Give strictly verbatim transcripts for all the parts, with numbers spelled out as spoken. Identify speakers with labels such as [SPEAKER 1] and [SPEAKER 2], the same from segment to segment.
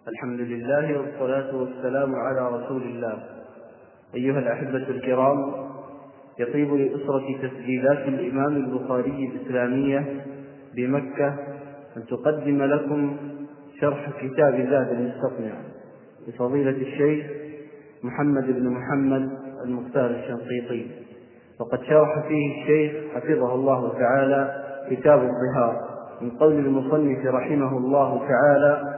[SPEAKER 1] الحمد لله والصلاة والسلام على رسول الله. أيها الأحبة الكرام، يطيب لأسرة تسجيلات الإمام البخاري الإسلامية بمكة أن تقدم لكم شرح كتاب زاد المستقنع لفضيلة الشيخ محمد بن محمد المختار الشنقيطي. وقد شرح فيه الشيخ حفظه الله تعالى كتاب الظهار من قول المصنف رحمه الله تعالى: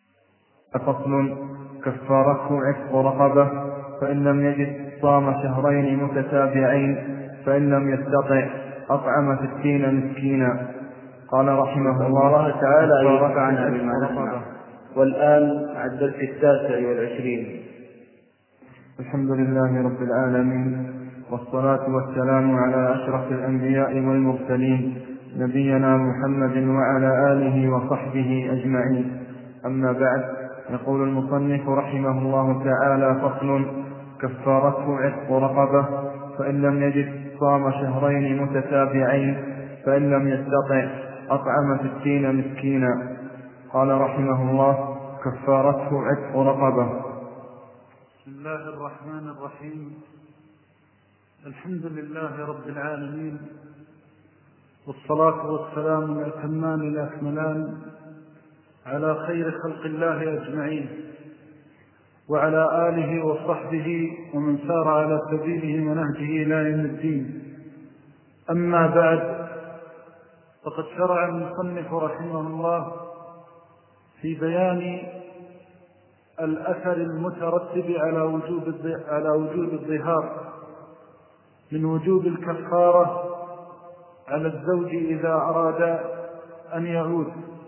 [SPEAKER 2] فصل: كفارته عتق رقبة، فإن لم يجد صام شهرين متتابعين، فإن لم يستطع أطعم ستين مسكينا. قال رحمه الله
[SPEAKER 1] تعالى أن ينفعنا بما نسمع. والآن مع الدرس التاسع والعشرين.
[SPEAKER 2] الحمد لله رب العالمين، والصلاة والسلام على أشرف الأنبياء والمرسلين، نبينا محمد وعلى آله وصحبه أجمعين. أما بعد، يقول المصنف رحمه الله تعالى: فصل: كفارته عتق رقبة، فإن لم يجد صام شهرين متتابعين، فإن لم يستطع أطعم ستين مسكينا. قال رحمه الله: كفارته عتق رقبة.
[SPEAKER 3] بسم الله الرحمن الرحيم. الحمد لله رب العالمين، والصلاة والسلام الأتمان الأكملان على خير خلق الله أجمعين، وعلى آله وصحبه ومن سار على سبيله ونهجه إلى يوم الدين. أما بعد، فقد شرع المصنف رحمه الله في بيان الأثر المترتب على وجوب على وجوب الظهار من وجوب الكفارة على الزوج إذا أراد أن يعود.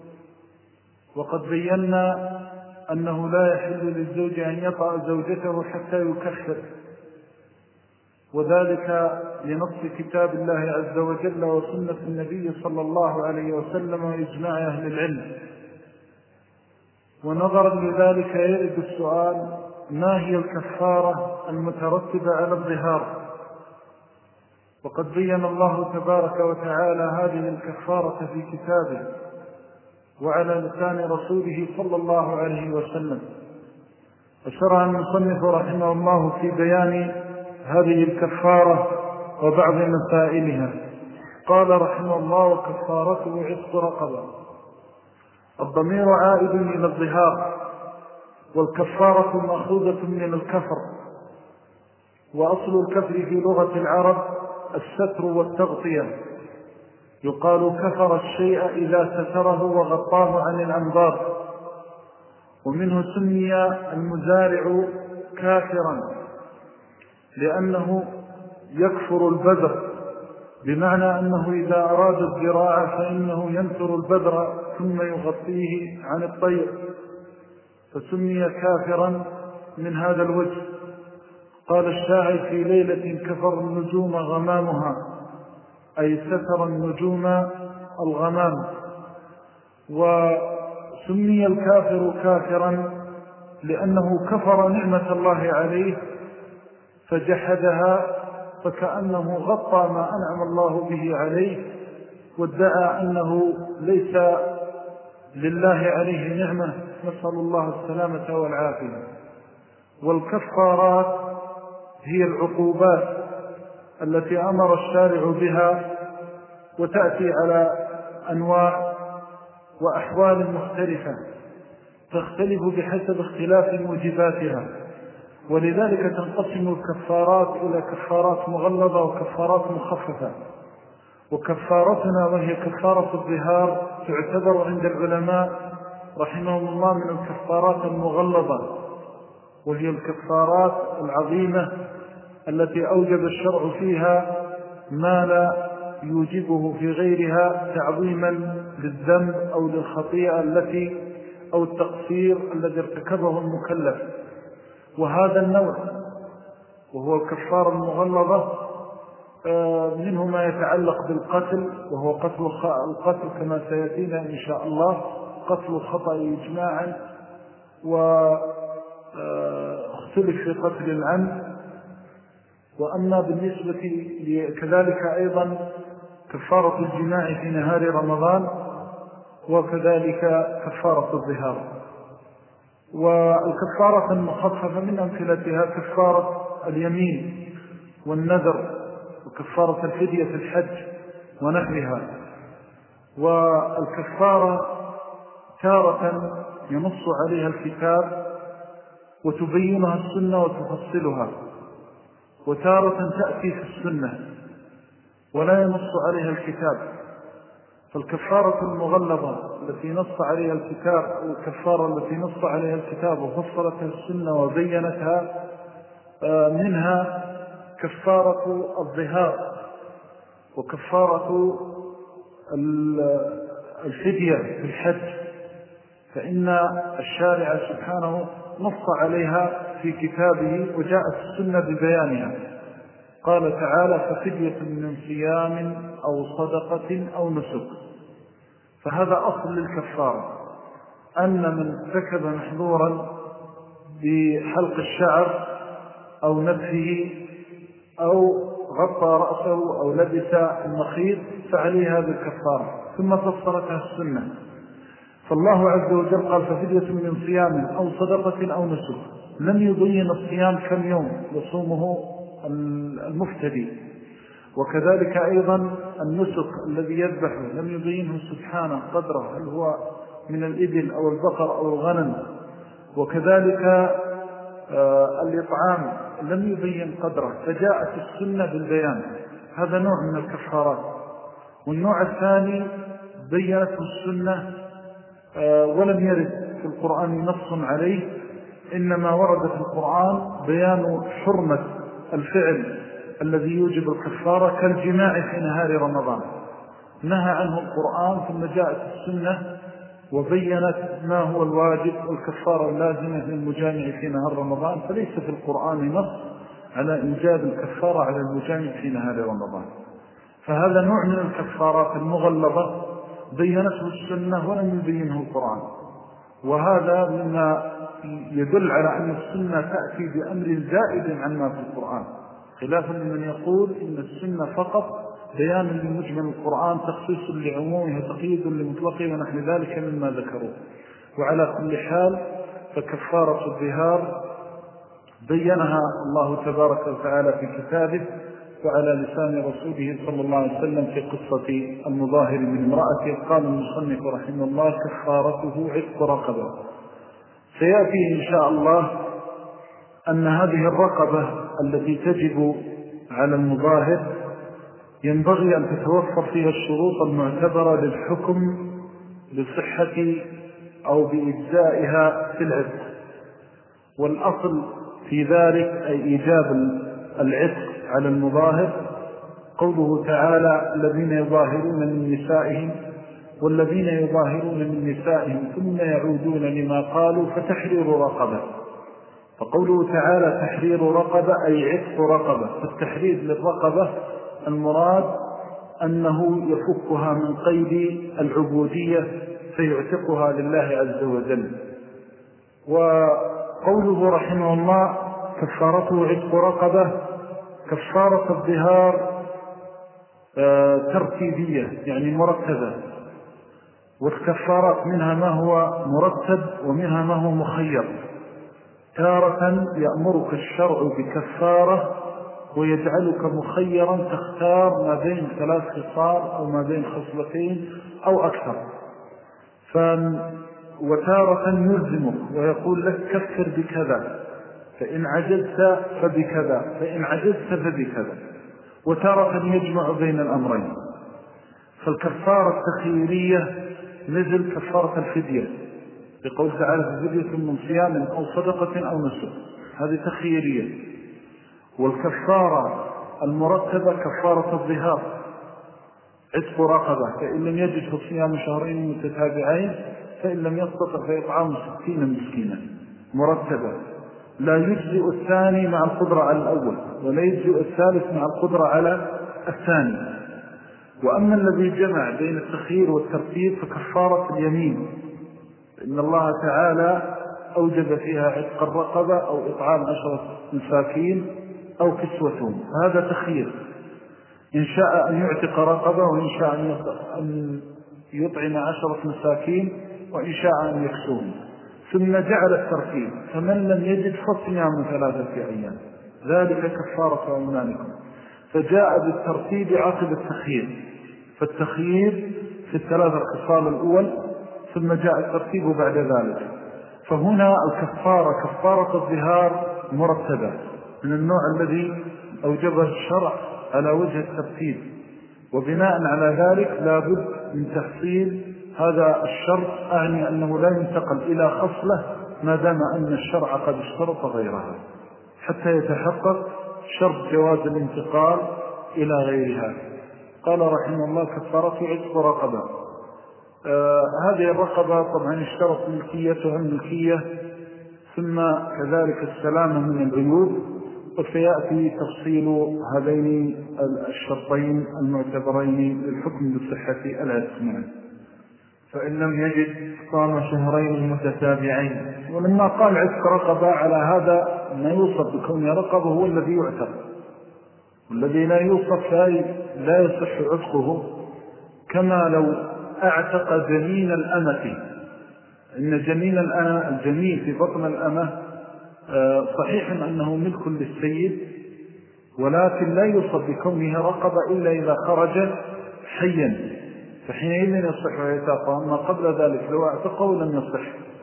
[SPEAKER 3] وقد بينا أنه لا يحل للزوج أن يطأ زوجته حتى يكفر، وذلك لنص كتاب الله عز وجل وسنة النبي صلى الله عليه وسلم وإجماع أهل العلم. ونظرا لذلك يرد السؤال: ما هي الكفارة المترتبة على الظهار؟ وقد بين الله تبارك وتعالى هذه الكفارة في كتابه وعلى لسان رسوله صلى الله عليه وسلم. وشرع المصنف رحمه الله في بيان هذه الكفارة وبعض مسائلها. قال رحمه الله: وكفارته عتق رقبة. الضمير عائد إلى الظهار، والكفارة مأخوذة من الكفر، وأصل الكفر في لغة العرب الستر والتغطية. يقال كفر الشيء إذا ستره وغطاه عن الأنظار. ومنه سمي المزارع كافرا لأنه يكفر البذر، بمعنى أنه إذا أراد الزراعة فإنه ينثر البذر ثم يغطيه عن الطير، فسمي كافرا من هذا الوجه. قال الشاعر: في ليلة كفر النجوم غمامها، أي ستر النجوم الغمام. وسمي الكافر كافرا لأنه كفر نعمة الله عليه فجحدها، فكأنه غطى ما أنعم الله به عليه، وادعى أنه ليس لله عليه نعمة، نسأل الله السلامة والعافية. والكفارات هي العقوبات التي أمر الشارع بها، وتأتي على أنواع وأحوال مختلفة تختلف بحسب اختلاف موجباتها. ولذلك تنقسم الكفارات إلى كفارات مغلظة وكفارات مخففة. وكفارتنا وهي كفارة الظهار تعتبر عند العلماء رحمهم الله من الكفارات المغلظة، وهي الكفارات العظيمة التي أوجب الشرع فيها ما لا يوجبه في غيرها تعظيما للذنب أو للخطيئة التي أو التقصير الذي ارتكبه المكلف. وهذا النوع وهو الكفارة المغلظة منه ما يتعلق بالقتل، وهو قتل القتل كما سيأتينا إن شاء الله، قتل الخطأ إجماعا، واختلف في قتل العمد. وأما بالنسبة كذلك أيضا كفارة الجماع في نهار رمضان، وكذلك كفارة الظهار. والكفارة المخففة من أمثلتها كفارة اليمين والنذر وكفارة الفدية في الحج ونحوها. والكفارة تارة ينص عليها الكتاب وتبينها السنة وتفصلها، وتارة تأتي في السنة ولا ينص عليها الكتاب. فالكفارة المغلظة التي نص عليها الكتاب والكفارة التي نص عليها الكتاب وفصلتها السنة وبينتها منها كفارة الظهار وكفارة الفدية في الحج، فإن الشارع سبحانه نص عليها في كتابه وجاءت السنة ببيانها. قال تعالى ففدية من صيام أو صدقة أو نسك. فهذا أصل للكفارة، أن من ارتكب محظورا بحلق الشعر أو نتفه أو غطى رأسه أو لبس المخيط فعليه هذه الكفارة، ثم فصلتها السنة. فالله عز وجل قال ففدية من صيام أو صدقة أو نسك، لم يبين الصيام كم يوم يصومه المفتدي، وكذلك أيضا النسك الذي يذبحه لم يبينه سبحانه قدره، هل هو من الإبل أو البقر أو الغنم، وكذلك آه الإطعام لم يبين قدره، فجاءت السنة بالبيان. هذا نوع من الكفارات. والنوع الثاني بينته السنة آه ولم يرد في القرآن نص عليه، إنما ورد في القرآن بيان حرمة الفعل الذي يوجب الكفارة كالجماع في نهار رمضان، نهى عنه القرآن، ثم جاءت السنة وبينت ما هو الواجب والكفارة اللازمة للمجامع في نهار رمضان. فليس في القرآن نص على إيجاب الكفارة على المجامع في نهار رمضان. فهذا نوع من الكفارات المغلظة بينته السنة ولم يبينه القرآن، وهذا مما يدل على أن السنة تأتي بأمر زائد عما في القرآن، خلافا لمن يقول إن السنة فقط بيان لمجمل القرآن تخصيص لعمومه وتقييد لمطلقه ونحن ذلك مما ذكروا. وعلى كل حال فكفارة الظهار بينها الله تبارك وتعالى في كتابه وعلى لسان رسوله صلى الله عليه وسلم في قصة المظاهر من امرأته. قال المصنف رحمه الله كفارته عتق رقبة. سيأتي إن شاء الله أن هذه الرقبة التي تجب على المظاهر ينبغي أن تتوفر فيها الشروط المعتبرة للحكم بصحة أو بإجزائها في العتق. والأصل في ذلك أي إيجاب العتق على المظاهر قوله تعالى الذين يظاهرون من نسائهم والذين يظاهرون من نسائهم ثم يعودون لما قالوا فتحرير رقبة. فقوله تعالى تحرير رقبة أي عتق رقبة، فالتحرير للرقبة المراد أنه يفكها من قيد العبودية فيعتقها لله عز وجل. وقوله رحمه الله كفارته عتق رقبة، كفارة الظهار ترتيبية يعني مرتبة، والكفارات منها ما هو مرتب ومنها ما هو مخير. تارة يأمرك الشرع بكفارة ويجعلك مخيرا تختار ما بين ثلاث خصال أو ما بين خصلتين أو أكثر. وتارة يلزمك ويقول لك كفر بكذا، فإن عجزت فبكذا، فإن عجزت فبكذا. وتارة يجمع بين الأمرين. فالكفارة التخييرية نزل كفارة الفدية بقول تعالى فدية من صيام أو صدقة أو نسك، هذه تخييرية. والكفارة المرتبة كفارة الظهار عتق رقبة، فإن لم يجد فصيام شهرين متتابعين، فإن لم يستطع فيطعام ستين مسكينا مرتبة. لا يجزئ الثاني مع القدرة على الأول، ولا يجزئ الثالث مع القدرة على الثاني. وأما الذي جمع بين التخيير والترتيب فكفارة اليمين، إن الله تعالى أوجب فيها عتق الرقبة أو إطعام عشرة مساكين أو كسوتهم، هذا تخيير، إن شاء أن يعتق رقبة وإن شاء أن يطعم عشرة مساكين وإن شاء أن يكسوهم. في ثم جعل الترتيب فمن لم يجد فصيام ثلاثة أيام ذلك كفارة أيمانكم، فجاء بالترتيب عقب التخيير، فالتخيير في الثلاثة الخصال الأول ثم جاء الترتيب بعد ذلك. فهنا الكفارة كفارة الظهار مرتبة من النوع الذي أوجبه الشرع على وجه الترتيب، وبناء على ذلك لا بد من تحصيل هذا الشرط، أعني أنه لا ينتقل إلى خصلة ما دام أن الشرع قد اشترط غيرها حتى يتحقق شرط جواز الانتقال إلى غيرها. قال رحمه الله كفارة عتق رقبة. آه هذه الرقبة طبعا اشترط ملكيتها الملكية ثم كذلك السلامة من العيوب، وسيأتي تفصيل هذين الشرطين المعتبرين للحكم بالصحة العتق.
[SPEAKER 2] فإن لم يجد صام شهرين متتابعين.
[SPEAKER 3] ولما قال عتق رقبة على هذا ما يوصف بكون رقبة هو الذي يعتق، والذي لا يوصف لا يصح عتقه، كما لو اعتق جنين الأمة. إن جنين الجنين في بطن الأمة صحيح أنه ملك للسيد، ولكن لا يوصف بكونه رقبة إلا إذا خرج حيا، فحينئذ يصح عتاقه، أما قبل ذلك لو اعتقه لم يصح.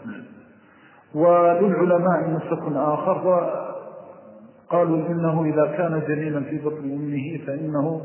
[SPEAKER 3] وللعلماء مسلك آخر قالوا إنه إذا كان جنينا في بطن أمه فإنه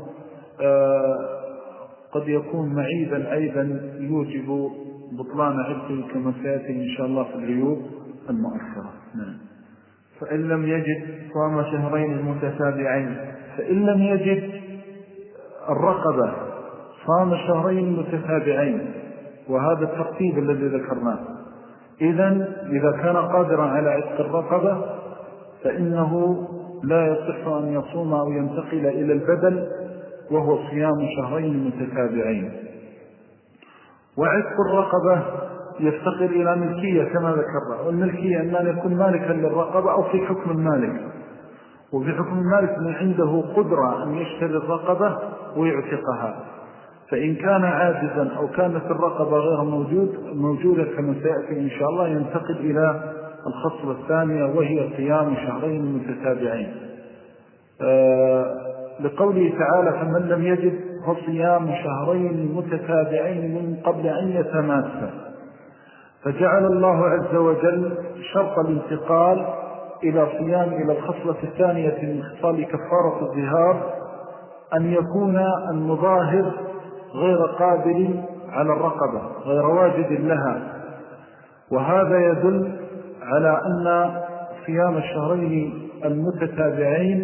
[SPEAKER 3] قد يكون معيبا أيضا يوجب بطلان عتقه كما سيأتي إن شاء الله في العيوب المؤثرة.
[SPEAKER 2] فإن لم يجد صام شهرين متتابعين.
[SPEAKER 3] فإن لم يجد الرقبة صام شهرين متتابعين، وهذا الترتيب الذي ذكرناه. إذن إذا كان قادرا على عتق الرقبة فإنه لا يصح أن يصوم أو ينتقل إلى البدل وهو صيام شهرين متتابعين. وعتق الرقبة يفتقر إلى ملكية كما ذكرنا، والملكية أن يكون مالكا للرقبة أو في حكم المالك، وفي حكم المالك من عنده قدرة أن يشتري الرقبة ويعتقها. فإن كان عاجزا أو كانت الرقبة غير موجود موجودة كما سيأتي إن شاء الله ينتقل إلى الخصلة الثانية وهي صيام شهرين متتابعين. آه لقوله تعالى فمن لم يجد فصيام شهرين متتابعين من قبل أن يتماسا، فجعل الله عز وجل شرط الانتقال إلى صيام إلى الخصلة الثانية من خصال كفارة الظهار أن يكون المظاهر غير قادر على الرقبة غير واجد لها، وهذا يدل على أن صيام الشهرين المتتابعين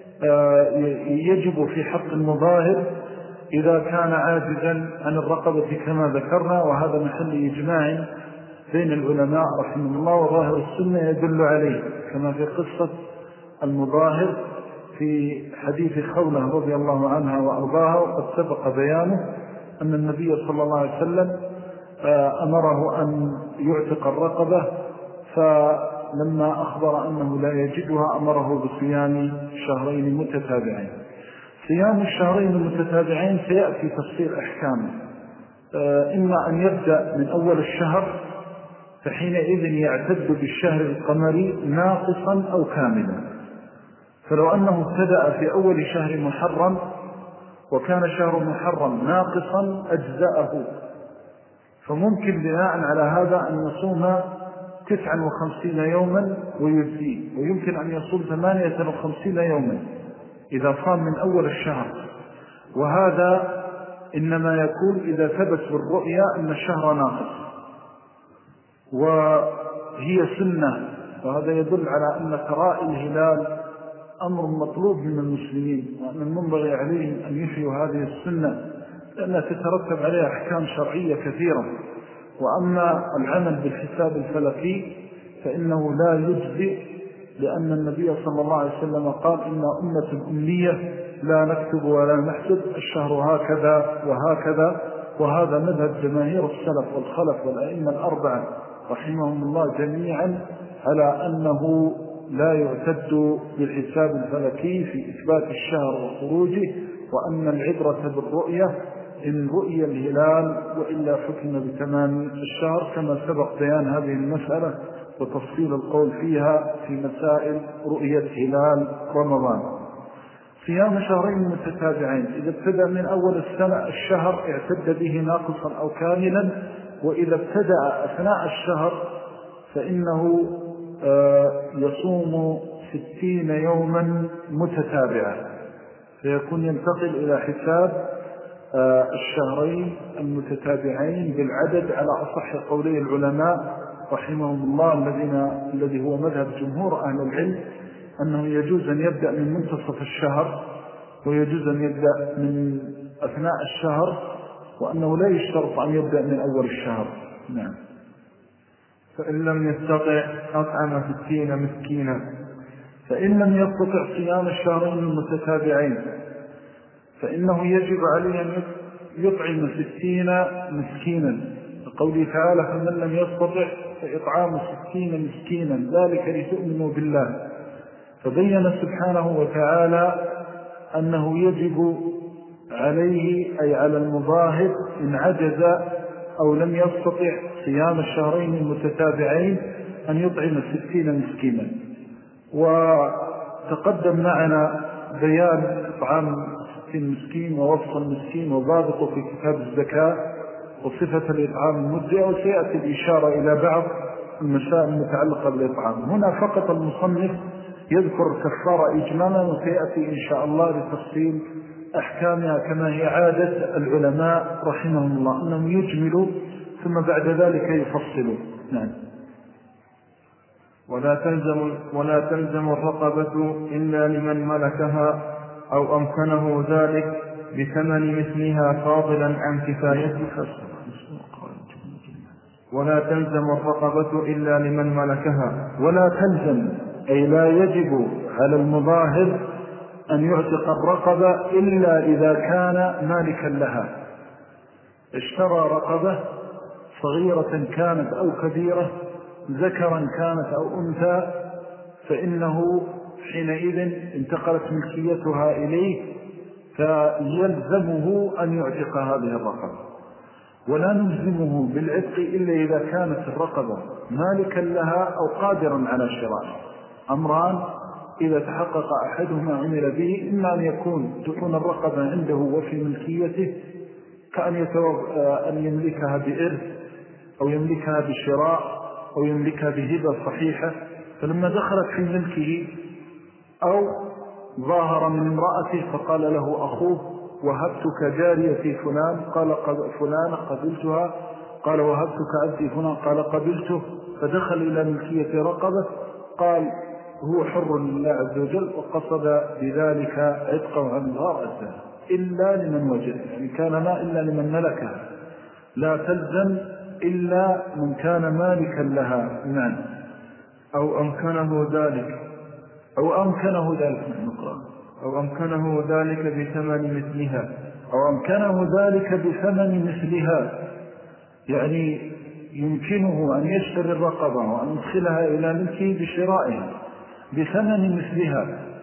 [SPEAKER 3] يجب في حق المظاهر إذا كان عاجزا عن الرقبة كما ذكرنا، وهذا محل إجماع بين العلماء رحمه الله، وظاهر السنة يدل عليه كما في قصة المظاهر في حديث خولة رضي الله عنها وأرضاها، وقد سبق بيانه أن النبي صلى الله عليه وسلم أمره أن يعتق الرقبة، فلما أخبر أنه لا يجدها أمره بصيام شهرين متتابعين. صيام الشهرين المتتابعين سيأتي تفصيل أحكامه، إما أن يبدأ من أول الشهر فحينئذ يعتد بالشهر القمري ناقصا أو كاملا، فلو أنه ابتدأ في أول شهر محرم وكان شهر محرم ناقصا أجزأه، فممكن بناء على هذا أن يصوم تسعا وخمسين يوما ويجزيه، ويمكن أن يصوم ثمانية وخمسين يوما إذا صام من أول الشهر، وهذا إنما يكون إذا ثبت بالرؤيا أن الشهر ناقص وهي سنة، وهذا يدل على أن تراءي الهلال أمر مطلوب من المسلمين، وأن المنبغي عليهم أن يحيوا هذه السنة لأنها تترتب عليها أحكام شرعية كثيرة. وأما العمل بالحساب الفلكي فإنه لا يجزئ، لأن النبي صلى الله عليه وسلم قال إن أمة أمية لا نكتب ولا نحسب، الشهر هكذا وهكذا، وهذا مذهب جماهير السلف والخلف والأئمة الأربعة رحمهم الله جميعا على أنه لا يعتد بالحساب الفلكي في إثبات الشهر وخروجه، وأن العبرة بالرؤية إن رؤي الهلال، وإلا حكم بتمام الشهر، كما سبق بيان هذه المسألة وتفصيل القول فيها في مسائل رؤية هلال رمضان. صيام شهرين متتابعين إذا ابتدأ من أول السنة الشهر اعتد به ناقصا أو كاملا، وإذا ابتدأ أثناء الشهر فإنه يصوم ستين يوما متتابعة، فيكون ينتقل إلى حساب الشهرين المتتابعين بالعدد على أصح قولي العلماء رحمهم الله، الذين الذي هو مذهب جمهور أهل العلم، أنه يجوز أن يبدأ من منتصف الشهر ويجوز أن يبدأ من أثناء الشهر، وأنه لا يشترط أن يبدأ من أول الشهر. نعم.
[SPEAKER 2] فإن لم يستطع أطعم ستين مسكينا.
[SPEAKER 3] فإن لم يستطع صيام الشهرين المتتابعين فإنه يجب عليه أن يطعم ستين مسكينا، قوله تعالى: فمن لم يستطع فإطعام ستين مسكينا ذلك لتؤمنوا بالله. فبين سبحانه وتعالى أنه يجب عليه، أي على المظاهر، إن عجز أو لم يستطع صيام الشهرين المتتابعين، أن يطعم ستين مسكينا. وتقدم معنا بيان إطعام ستين مسكين ووصف المسكين وضابطه في كتاب الزكاة وصفة الإطعام المجزئة، وسيأتي الإشارة إلى بعض المسائل المتعلقة بالإطعام. هنا فقط المصنف يذكر كفارة إجمالا، وسيأتي إن شاء الله لتفصيل أحكامها كما هي عادة العلماء رحمهم الله، أنهم يجملوا ثم بعد ذلك يفصلوا. نعم.
[SPEAKER 2] ولا تلزم, ولا تلزم الرقبة إلا لمن ملكها أو أمكنه ذلك بثمن مثلها فاضلا عن كفايتها. ولا تلزم الرقبة إلا لمن ملكها.
[SPEAKER 3] ولا تلزم أي لا يجب على المظاهر أن يعتق الرقبة إلا إذا كان مالكا لها. اشترى رقبة صغيرة كانت أو كبيرة، ذكرا كانت أو أنثى، فإنه حينئذ انتقلت ملكيتها إليه، فيلزمه أن يعتق هذه الرقبة. ولا نلزمه بالعتق إلا إذا كانت الرقبة مالكا لها أو قادرا على شرائها. أمران إذا تحقق أحدهما عمل به، إما أن يكون تكون الرقبة عنده وفي ملكيته، كأن أن يملكها بإرث أو يملكها بشراء أو يملكها بهبة صحيحة، فلما دخلت في ملكه أو ظاهر من امرأته فقال له أخوه: وهبتك جاريتي فلان، قال فلان قبلتها، قال وهبتك عبدي فلان، قال قبلته، فدخل إلى ملكية رقبة، قال هو حر لله عز وجل، وقصد بذلك عتقه عن المرأة إلا لمن وجد، يعني كان ما إلا لمن ملكها. لا تلزم إلا من كان مالكا لها. نعم.
[SPEAKER 2] أو أمكنه ذلك
[SPEAKER 3] أو أمكنه ذلك
[SPEAKER 2] أو أمكنه ذلك بثمن مثلها
[SPEAKER 3] أو أمكنه ذلك بثمن مثلها، يعني يمكنه أن يشتري الرقبة وأن يدخلها إلى ملكه بشرائها بثمن مثلها.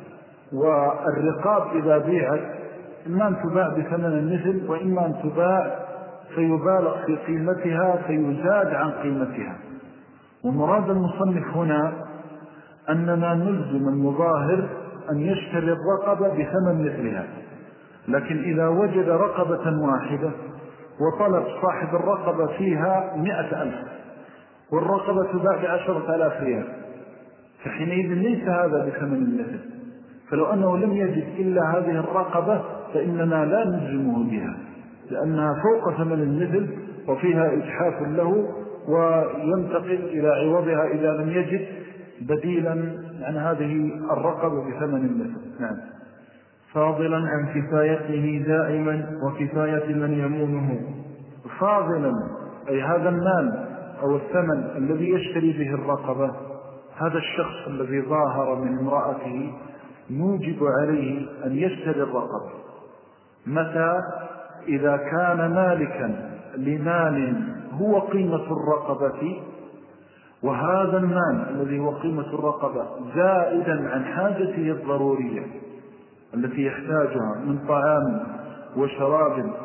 [SPEAKER 3] والرقاب إذا بيعت إما أن تباع بثمن المثل، وإما أن تباع فيبالغ في قيمتها فيزاد عن قيمتها. ومراد المصنف هنا أننا نلزم المظاهر أن يشتري الرقبة بثمن مثلها، لكن إذا وجد رقبة واحدة وطلب صاحب الرقبة فيها مئة ألف والرقبة تباع بعشرة آلاف ريال، فحينئذ ليس هذا بثمن المثل. فلو أنه لم يجد إلا هذه الرقبة فإننا لا نلزمه بها، لأنها فوق ثمن المثل وفيها إجحاف له، وينتقل إلى عوضها إذا لم يجد بديلا عن هذه الرقبة بثمن المثل. نعم.
[SPEAKER 2] فاضلا عن كفايته دائما وكفاية من يمونه.
[SPEAKER 3] فاضلا أي هذا المال أو الثمن الذي يشتري به الرقبة، هذا الشخص الذي ظاهر من امرأته نوجب عليه أن يشتري الرقبة. متى؟ إذا كان مالكا لمال هو قيمة الرقبة، وهذا المال الذي هو قيمة الرقبة زائدا عن حاجته الضرورية التي يحتاجها من طعام وشراب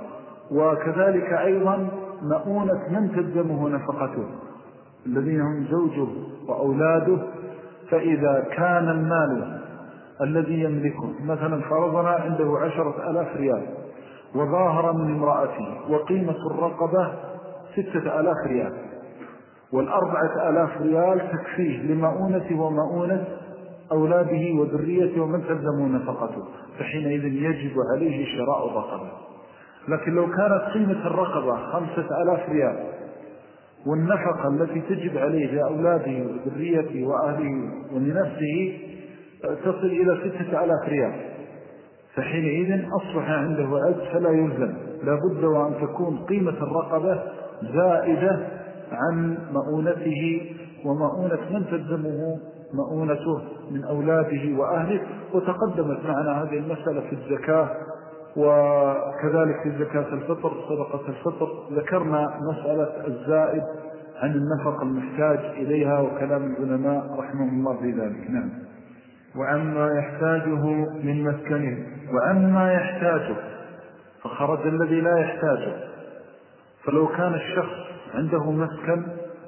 [SPEAKER 3] وكذلك أيضا مؤونة من تلزمه نفقته الذين هم زوجه وأولاده. فإذا كان المال الذي يملكه مثلا فرضنا عنده عشرة آلاف ريال وظاهر من امرأته وقيمة الرقبة ستة آلاف ريال، والأربعة آلاف ريال تكفيه لمؤونته ومؤونة أولاده وذريته ومن تلزمه نفقته، فحينئذ يجب عليه شراء الرقبة. لكن لو كانت قيمة الرقبة خمسة آلاف ريال والنفقة التي تجب عليه لأولاده وذريته وأهله ولنفسه تصل إلى ستة آلاف ريال، فحينئذ أصبح عنده عجز فلا يلزم، لابد وأن تكون قيمة الرقبة زائدة عن مؤونته ومؤونة من تلزمه مؤونته من أولاده وأهله. وتقدمت معنا هذه المسألة في الزكاة وكذلك في زكاة الفطر صدقة الفطر، ذكرنا مسألة الزائد عن النفق المحتاج إليها وكلام العلماء رحمه الله في ذلك. نعم.
[SPEAKER 2] وعما يحتاجه من مسكنه
[SPEAKER 3] وعما يحتاجه فخرج الذي لا يحتاجه. فلو كان الشخص عنده مسكن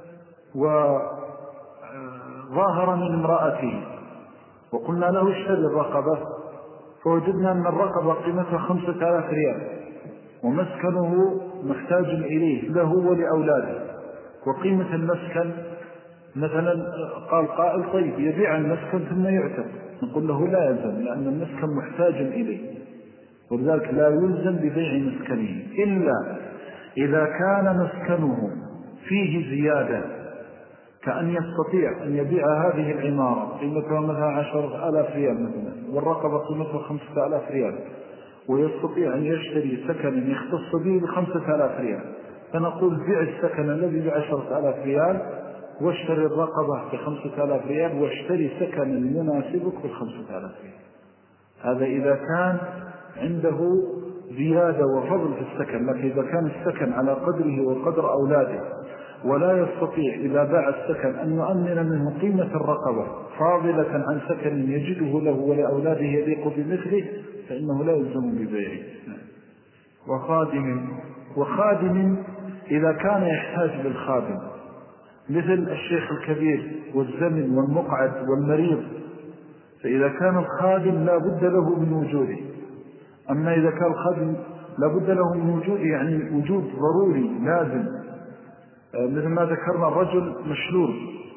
[SPEAKER 3] وظاهر من امرأته وقلنا له اشتري الرقبة، فوجدنا أن الرقبة قيمتها خمسة آلاف ريال ومسكنه محتاج إليه له ولأولاده، وقيمة المسكن مثلا قال قائل طيب يبيع المسكن ثم يعتق، نقول له لا يلزم لأن المسكن محتاج إليه، ولذلك لا يلزم ببيع مسكنه إلا إذا كان مسكنه فيه زيادة، كأن يستطيع أن يبيع هذه العمارة قيمتها مثلا عشرة آلاف ريال مثلا والرقبة قيمتها خمسة آلاف ريال، ويستطيع أن يشتري سكنا يختص به بخمسة آلاف ريال، فنقول بيع السكن الذي بعشرة آلاف ريال واشتري الرقبة بخمسة آلاف ريال واشتري سكنا يناسبك بالخمسة آلاف ريال. هذا إذا كان عنده زيادة وفضل في السكن. لكن إذا كان السكن على قدره وقدر أولاده ولا يستطيع إذا باع السكن أن يؤمن منه قيمة الرقبة فاضلة عن سكن يجده له ولأولاده يليق بمثله، فإنه لا يلزم ببيعه.
[SPEAKER 2] وخادم
[SPEAKER 3] وخادم إذا كان يحتاج للخادم مثل الشيخ الكبير والزمن والمقعد والمريض، فإذا كان الخادم لا بد له من وجوده. أما إذا كان الخادم لا بد له من وجوده يعني وجود ضروري لازم، مثل ما ذكرنا الرجل مشلول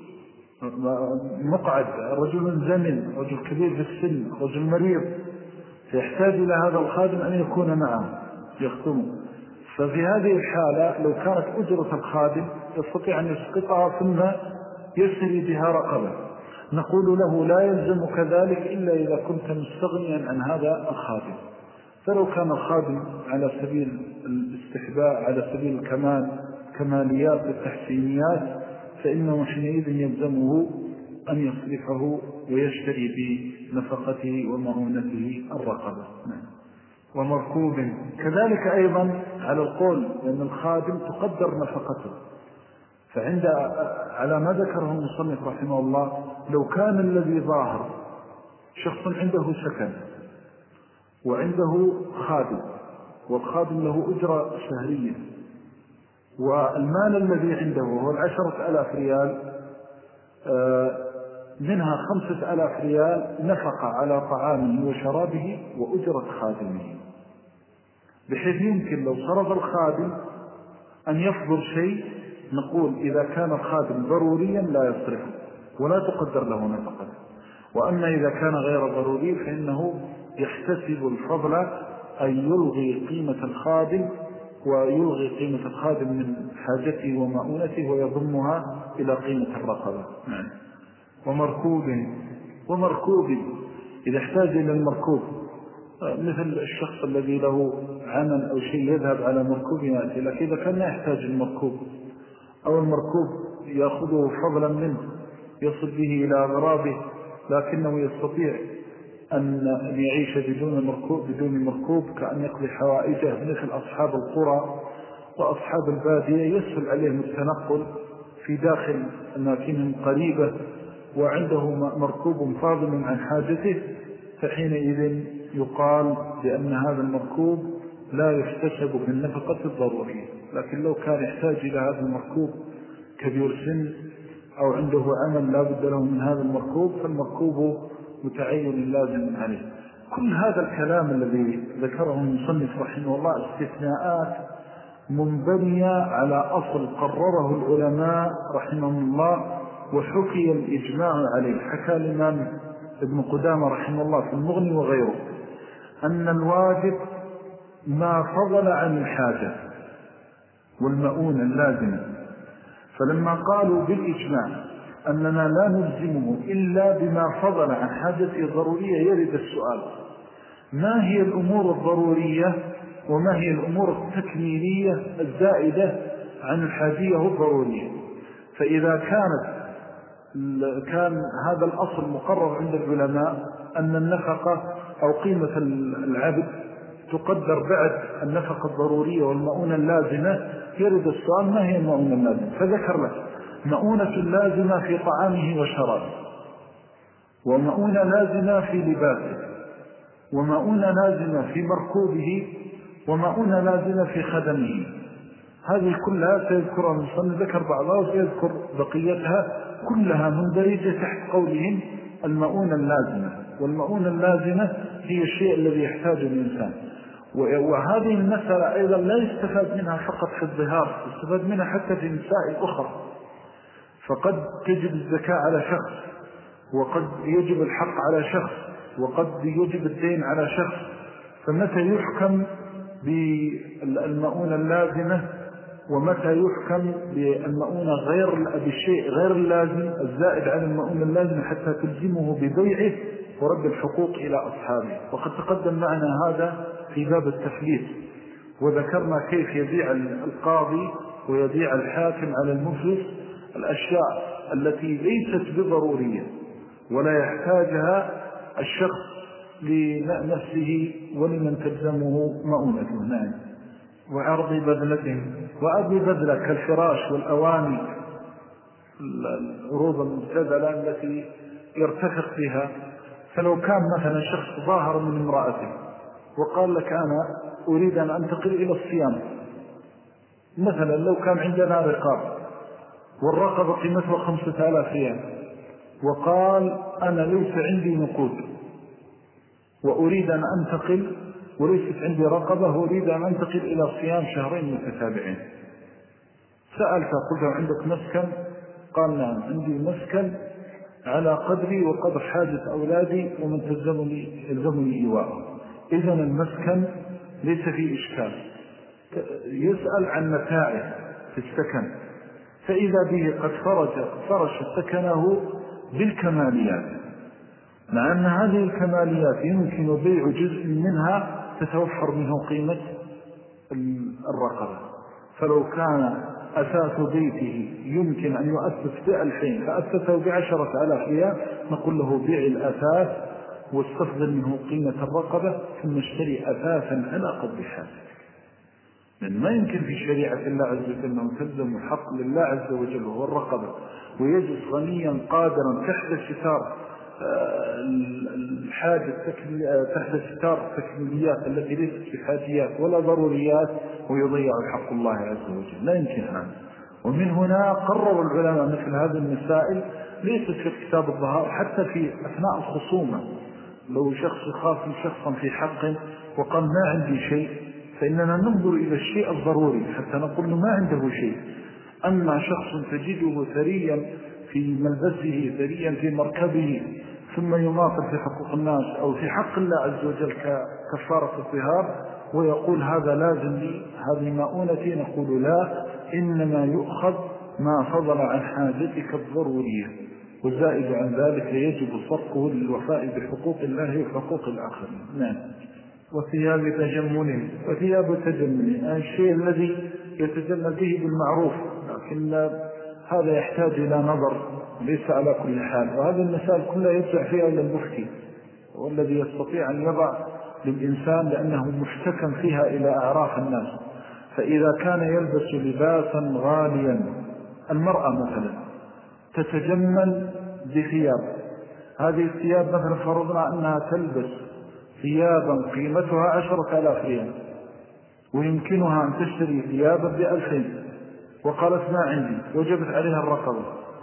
[SPEAKER 3] مقعد، رجل زمن، رجل كبير في السن، رجل مريض، فيحتاج إلى هذا الخادم أن يكون معه يخدمه. ففي هذه الحالة لو كانت أجرة الخادم يستطيع أن يسقطها ثم يسري بها رقبة، نقول له لا يلزم كذلك إلا إذا كنت مستغنيا عن هذا الخادم. فلو كان الخادم على سبيل الاستحباء على سبيل الكمال كماليات والتحسينيات فإنه حينئذ يلزمه أن يصرفه ويشتري بنفقته ومعونته الرقبة.
[SPEAKER 2] ومركوب
[SPEAKER 3] كذلك أيضا على القول لأن الخادم تقدر نفقته، فعند على ما ذكره المصنف رحمه الله لو كان الذي ظاهر شخص عنده سكن وعنده خادم والخادم له أجرة شهرية والمال الذي عنده هو العشرة ألاف ريال منها خمسة ألاف ريال نفقة على طعامه وشرابه وأجرة خادمه، بحيث يمكن لو صرف الخادم أن يفضل شيء نقول إذا كان الخادم ضروريا لا يصرفه ولا تقدر له نفقته، وأما إذا كان غير ضروري فإنه يحتسب الفضل أن يلغي قيمة الخادم ويلغي قيمة الخادم من حاجته ومعونته ويضمها إلى قيمة الرقبة.
[SPEAKER 2] ومركوب
[SPEAKER 3] ومركوب إذا احتاج إلى المركوب مثل الشخص الذي له عمل أو شيء يذهب على مركوب يأتي، لكن إذا كان يحتاج المركوب أو المركوب يأخذه فضلا منه يصل به إلى أغرابه لكنه يستطيع أن يعيش بدون مركوب بدون مركوب كأن يقضي حوائجه مثل أصحاب القرى وأصحاب البادية يسهل عليهم التنقل في داخل أماكنهم قريبة وعنده مركوب فاضل عن حاجته، فحينئذ يقال بأن هذا المركوب لا يحتسب من نفقة الضرورية. لكن لو كان يحتاج إلى هذا المركوب كبير سن أو عنده عمل لا بد له من هذا المركوب فالمركوب متعين لازم عليه. كل هذا الكلام الذي ذكره المصنف رحمه الله استثناءات منبنية على أصل قرره العلماء رحمهم الله وحكي الإجماع عليه. حكى الإمام ابن قدامة رحمه الله في المغني وغيره أن الواجب ما فضل عن الحاجة والمؤونة اللازمة، فلما قالوا بالإجماع أننا لا نلزمه إلا بما فضل عن حاجة ضرورية يرد السؤال: ما هي الأمور الضرورية وما هي الأمور التكميلية الزائدة عن الحاجية الضرورية؟ فإذا كانت كان هذا الأصل مقرر عند العلماء أن النفقة أو قيمة العبد تقدر بعد النفقة الضرورية والمؤونة اللازمة، يرد السؤال: ما هي المؤونة اللازمة؟ فذكر لك مؤونة لازمة في طعامه وشرابه، ومؤونة لازمة في لباسه، ومؤونة لازمة في مركوبه، ومؤونة لازمة في خدمه. هذه كلها سيذكرها المصنف، ذكر بعضها وسيذكر بقيتها، كلها مندرجة تحت قولهم المؤونة اللازمة. والمؤونة اللازمة هي الشيء الذي يحتاجه الإنسان. وهذه المسألة أيضا لا يستفاد منها فقط في الظهار، يستفاد منها حتى في مسائل أخرى. فقد تجب الزكاة على شخص، وقد يجب الحق على شخص، وقد يجب الدين على شخص، فمتى يحكم بالمؤونة اللازمة ومتى يحكم بالمؤونة غير بالشيء غير اللازم الزائد عن المؤونة اللازمة حتى تلزمه ببيعه ورد الحقوق إلى أصحابه. وقد تقدم معنا هذا في باب التفليس، وذكرنا كيف يبيع القاضي ويبيع الحاكم على المفلس الأشياء التي ليست بضرورية ولا يحتاجها الشخص لنفسه ولمن تلزمه مؤونته. نعم.
[SPEAKER 2] وعرض بذلته
[SPEAKER 3] وعرض بذلة كالفراش والأواني، العروض المبتذلة التي يرتفق بها. فلو كان مثلا شخص ظاهر من امرأته وقال لك أنا أريد أن أنتقل إلى الصيام، مثلا لو كان عندنا رقاب والرقبة قيمتها خمسة آلاف ريال، وقال أنا ليس عندي نقود وأريد أن أنتقل وليست عندي رقبة وأريد أن أنتقل إلى صيام شهرين متتابعين، سألت قلت عندك مسكن؟ قال نعم عندي مسكن على قدري وقدر حاجة أولادي ومن تلزمني يلزمني إيواءه. إذن المسكن ليس فيه إشكال. يسأل عن متاعه في السكن، فإذا به قد فرج فرش سكنه بالكماليات، مع أن هذه الكماليات يمكن بيع جزء منها تتوفر منه قيمة الرقبة. فلو كان أساس بيته يمكن أن يؤسس بألفين فأسسه بعشرة آلاف ريال، نقول له بيع الأساس واستفضل منه قيمة الرقبة ثم اشتري أساسا على قدر حاجتك. لأن ما يمكن في شريعة الله عز وجل أنه تلزم الحق لله عز وجل وهو الرقبة ويجلس غنيا قادرا تحت ستار الحاجة تحت ستار التكميليات التي ليست بحاجيات ولا ضروريات ويضيع حق الله عز وجل. لا يمكن هذا. ومن هنا قرر العلماء مثل هذه المسائل ليست في كتاب الظهار، حتى في أثناء الخصومة لو شخص خاصم شخصا في حق وقال ما عندي شيء، فإننا ننظر إلى الشيء الضروري حتى نقول له ما عنده شيء. أما شخص تجده ثريا في ملبسه ثريا في مركبه ثم يماطل في حقوق الناس أو في حق الله عز وجل ككفارة الظهار ويقول هذا لازم لي هذه مؤونتي، نقول لا، إنما يؤخذ ما فضل عن حاجتك الضرورية، والزائد عن ذلك يجب صرفه للوفاء بحقوق الله وحقوق الآخرين. نعم.
[SPEAKER 2] وثياب تجمل
[SPEAKER 3] وثياب تجمل الشيء الذي يتجمل به بالمعروف، لكن هذا يحتاج إلى نظر ليس على كل حال. وهذا المسائل كلها يرجع فيها إلى المفتي والذي يستطيع أن يضع للإنسان لأنه مشتكى فيها إلى أعراف الناس. فإذا كان يلبس لباسا غاليا، المرأة مثلا تتجمل بثياب، هذه الثياب مثلا فرضنا أنها تلبس ثيابا قيمتها عشرة آلاف ريال، ويمكنها أن تشتري ثيابا بألفين وقالت ما عندي، وجبت عليها الرقبة،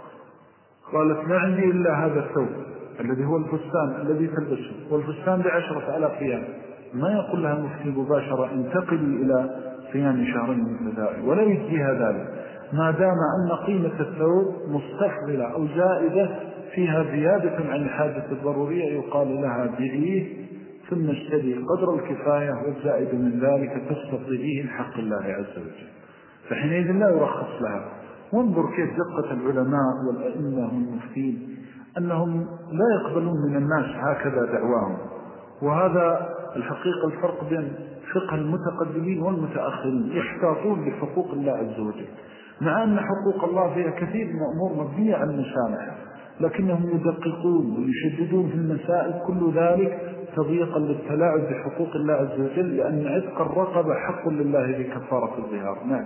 [SPEAKER 3] قالت ما عندي إلا هذا الثوب الذي هو الفستان الذي تلبسه، والفستان بعشرة ألاف ريال، ما يقول لها المفتي مباشرة انتقلي إلى صيام شهرين مثل ذلك، ولا يجزيها ذلك ما دام أن قيمة الثوب مستفضلة أو زائدة فيها زيادة عن الحاجة الضرورية، يقال لها بيعيه ثم اشتري قدر الكفاية والزائد من ذلك تستفضليه الحق الله عز وجل، فحينئذ لا يرخص لها. وانظر كيف دقة العلماء والأئمة والمفتين أنهم لا يقبلون من الناس هكذا دعواهم. وهذا الحقيقة الفرق بين فقه المتقدمين والمتأخرين، يحتاطون بحقوق الله عز وجل، مع أن حقوق الله فيها كثير من أمور مبنية على المسامحة، لكنهم يدققون ويشددون في المسائل، كل ذلك تضييقا للتلاعب بحقوق الله عز وجل، لأن عتق الرقبة حق لله بكفارة الظهار. نعم.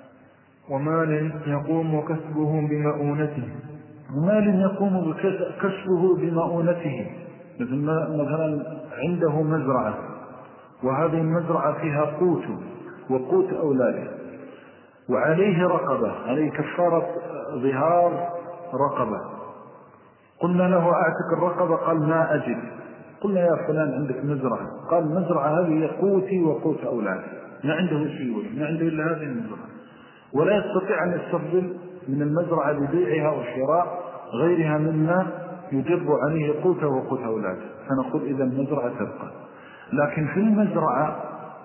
[SPEAKER 2] ومال يقوم كسبه بمؤونته،
[SPEAKER 3] ومال يقوم كسبه بمؤونته، مثلا عنده مزرعة، وهذه المزرعة فيها قوت وقوت أولاده، وعليه رقبة، عليه كفارة ظهار رقبة، قلنا له أعتق الرقبة، قال ما أجد، قلنا يا فلان عندك مزرعة، قال المزرعة هذه قوتي وقوت أولادي، ما عنده شيء، ما عنده إلا هذه المزرعة، ولا يستطيع أن يستفضل من المزرعة ببيعها وشراء غيرها مما يجب عليه قوته وقوت أولاده، فنقول إذا المزرعة تبقى. لكن في المزرعة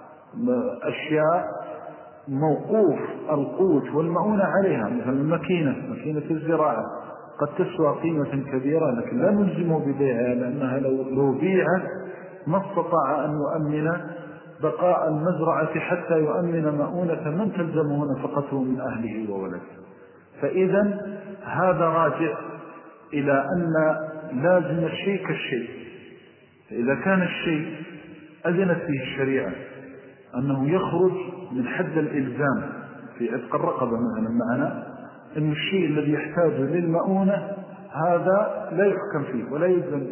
[SPEAKER 3] أشياء موقوف القوت والمؤونة عليها، مثل المكينة، مكينة الزراعة قد تسوى قيمة كبيرة، لكن لا نلزم ببيعها، لأنها لو بيعت ما استطاع أن يؤمن بقاء المزرعة حتى يؤمن مؤونة من تلزمه نفقته من أهله وولده. فإذا هذا راجع إلى أن لازم الشيء كالشيء، فإذا كان الشيء أذنت فيه الشريعة أنه يخرج من حد الإلزام في عتق الرقبة مثلا، معنا أن الشيء الذي يحتاج للمؤونة هذا لا يحكم فيه ولا يلزم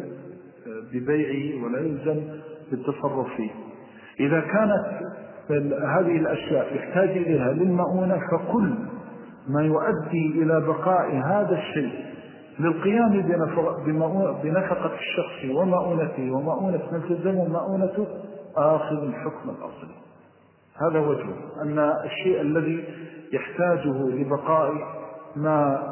[SPEAKER 3] ببيعه ولا يلزم بالتصرف فيه. إذا كانت هذه الأشياء يحتاج إليها للمؤونة، فكل ما يؤدي إلى بقاء هذا الشيء للقيام بنفقة الشخص ومؤونته ومؤونة من تلزم ومؤونته آخذ الحكم الأصلي. هذا وجه أن الشيء الذي يحتاجه لبقاء ما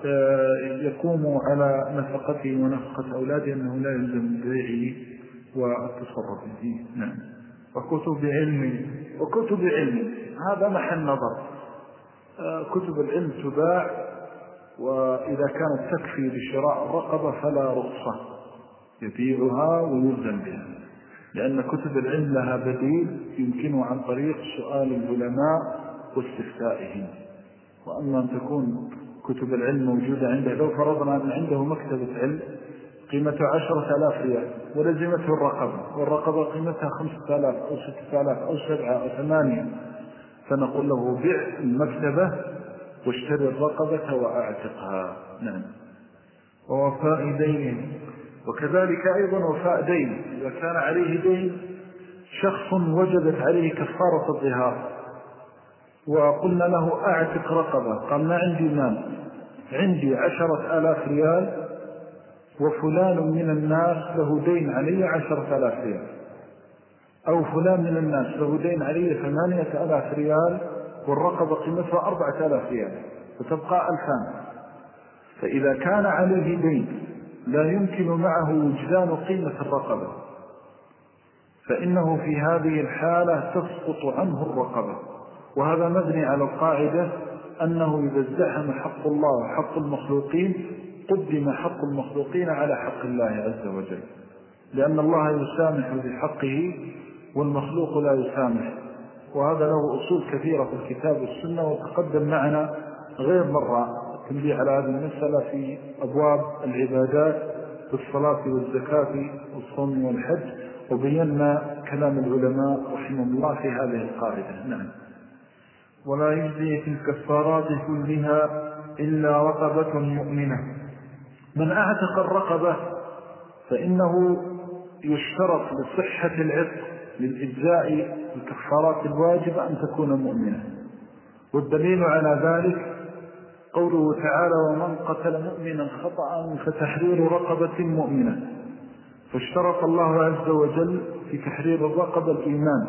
[SPEAKER 3] يقوم على نفقته ونفقة أولاده أنه لا يلزم بيعه والتصرف فيه. نعم.
[SPEAKER 2] وكتب علم
[SPEAKER 3] وكتب علم هذا محل نظر. كتب العلم تباع، وإذا كانت تكفي لشراء الرقبة فلا رخصة، يبيعها ويلزم بها، لأن كتب العلم لها بديل يمكنه عن طريق سؤال العلماء واستفتائهم. وأما أن تكون كتب العلم موجودة عنده، لو فرضنا أن عنده مكتبة علم قيمتها عشرة آلاف ريال ولزمته الرقبة، والرقبة قيمتها خمسة آلاف أو ستة آلاف أو سبعة أو ثمانية، فنقول له بيع المكتبة واشتري الرقبة وأعتقها. نعم.
[SPEAKER 2] ووفاء دين،
[SPEAKER 3] وكذلك أيضا وفاء دين، إذا كان عليه دين شخص وجدت عليه كفارة الظهار وقلنا له أعتق رقبة، قال ما عندي مال، عندي عشرة آلاف ريال وفلان من الناس له دين علي عشرة آلاف ريال، أو فلان من الناس له دين علي ثمانية آلاف ريال والرقبة قيمتها أربعة آلاف ريال، فتبقى ألفان. فإذا كان عليه دين لا يمكن معه وجدان قيمة الرقبة، فإنه في هذه الحالة تسقط عنه الرقبة. وهذا مبني على القاعدة أنه إذا ازدحم حق الله وحق المخلوقين قدم حق المخلوقين على حق الله عز وجل، لأن الله يسامح بحقه والمخلوق لا يسامح. وهذا له أصول كثيرة في الكتاب والسنة، وتقدم معنا غير مرة تنبيه على هذه المسألة في أبواب العبادات والصلاة والزكاة والصوم والحج، وبينا كلام العلماء رحمه الله في هذه القاعدة. نعم.
[SPEAKER 2] ولا يجزي في الكفارات كلها إلا رقبة مؤمنة.
[SPEAKER 3] من أعتق الرقبة فإنه يشترط لصحة العتق للإجزاء الكفارات الواجبة أن تكون مؤمنة. والدليل على ذلك قوله تعالى ومن قتل مؤمنا خطأ فتحرير رقبة مؤمنة، فاشترط الله عز وجل في تحرير الرقبة الإيمان.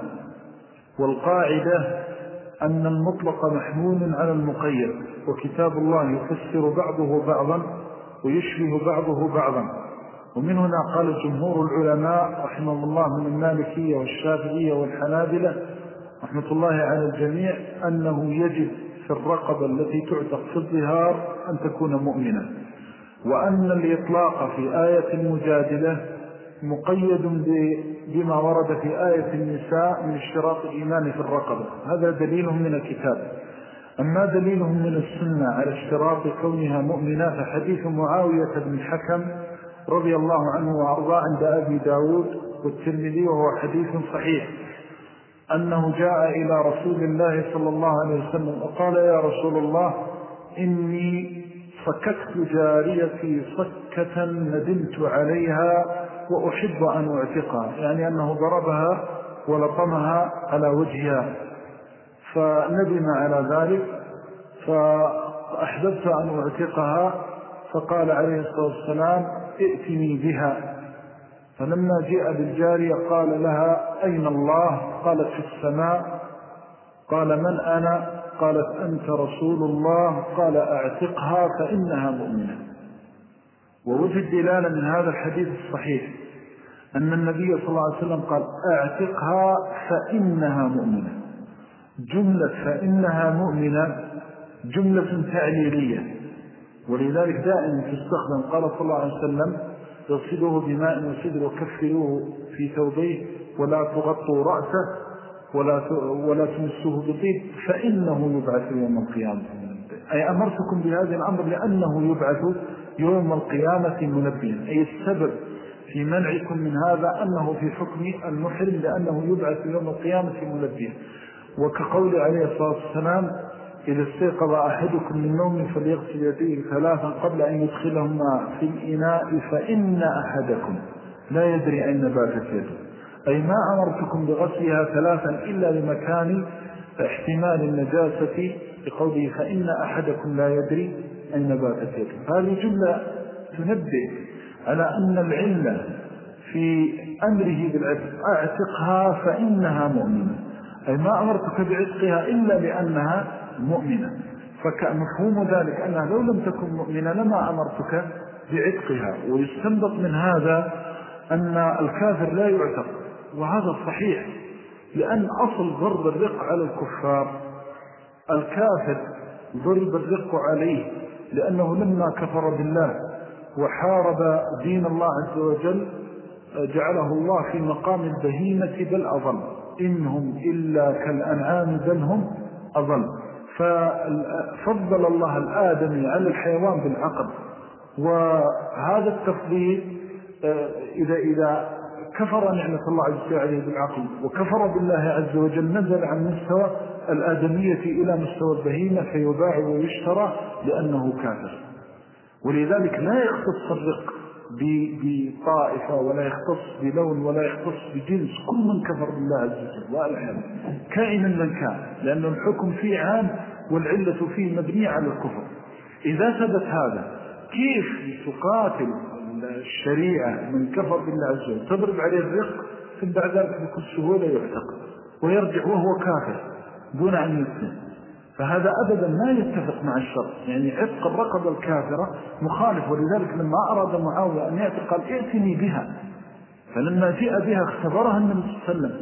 [SPEAKER 3] والقاعدة أن المطلق محمول على المقيد، وكتاب الله يفسر بعضه بعضا ويشبه بعضه بعضا. ومن هنا قال جمهور العلماء رحمه الله من المالكية والشافعية والحنابلة رحمة الله على الجميع أنه يجب في الرقبة التي تعتق في الظهار أن تكون مؤمنة، وأن الإطلاق في آية المجادلة مقيد بما ورد في آية النساء من اشتراط الإيمان في الرقبة. هذا دليلهم من الكتاب. أما دليلهم من السنة على اشتراط كونها مؤمنة فحديث معاوية بن الحكم رضي الله عنه وأرضاه عند أبي داود والترمذي، وهو حديث صحيح، أنه جاء إلى رسول الله صلى الله عليه وسلم وقال يا رسول الله إني فككت جاريتي صكة ندمت عليها وأحب أن أعتقها، يعني أنه ضربها ولطمها على وجهها فندم على ذلك فأحببت أن أعتقها، فقال عليه الصلاة والسلام ائتني بها. فلما جاء بالجارية قال لها أين الله؟ قالت في السماء. قال من أنا؟ قالت أنت رسول الله. قال أعتقها فإنها مؤمنة. ووجد دلالة من هذا الحديث الصحيح أن النبي صلى الله عليه وسلم قال أعتقها فإنها مؤمنة. جملة فإنها مؤمنة جملة تعليلية، ولذلك دائما تستخدم. قال صلى الله عليه وسلم يغسلوه بماء وسدر وكفروه في ثوبيه ولا تغطوا رأسه ولا ولا تمسوه بطيب فإنه يبعث يوم القيامة. أي أمرتكم بهذا الأمر لأنه يبعث يوم القيامة منبيا، أي السبب في منعكم من هذا أنه في حكم المحرم لأنه يبعث يوم القيامة منبيا. وكقول عليه الصلاة والسلام إذا استيقظ أحدكم من نوم فليغسل يديه ثلاثا قبل أن يدخلهما في الإناء فإن أحدكم لا يدري أين باتت يده، أي ما أمرتكم بغسلها ثلاثا إلا لمكان احتمال النجاسة بقوله فإن أحدكم لا يدري أين باتت يده. هذه جملة تنبه على أن العلة في أمره بالعتق أعتقها فإنها مؤمنة، أي ما أمرتك بعتقها إلا لأنها مؤمنة. فمفهوم ذلك أنها لو لم تكن مؤمنة لما أمرتك بعتقها. ويستنبط من هذا أن الكافر لا يعتق، وهذا صحيح، لأن أصل ضرب الرق على الكفار الكافر ضرب الرق عليه لأنه لما كفر بالله وحارب دين الله عز وجل جعله الله في مقام البهيمة بل أضل، إنهم إلا كالأنعام بل هم أضل. ففضل الله الآدمي على الحيوان بالعقل، وهذا التفضيل إذا, إذا كفر نعمة الله عز وجل بالعقل وكفر بالله عز وجل نزل عن مستوى الآدمية إلى مستوى البهيمة فيباع ويشترى لأنه كافر. ولذلك لا يختص الرق بطائفة ولا يختص بلون ولا يختص بجنس، كل من كفر بالله عز وجل وألحم كائنا من كان، لأن الحكم فيه عام والعلة فيه مبنية على الكفر. إذا ثبت هذا كيف تقاتل الشريعة من كفر بالله عز وجل تضرب عليه الرق ثم بعد ذلك بكل سهولة يعتق ويرجع وهو كافر دون أن يسلم؟ فهذا أبدا ما يتفق مع الشرع، يعني عتق الرقبة الكافرة مخالف. ولذلك لما أراد معاوية أن يعتق قال ائتني بها، فلما جاء بها اختبرها النبي صلى الله عليه وسلم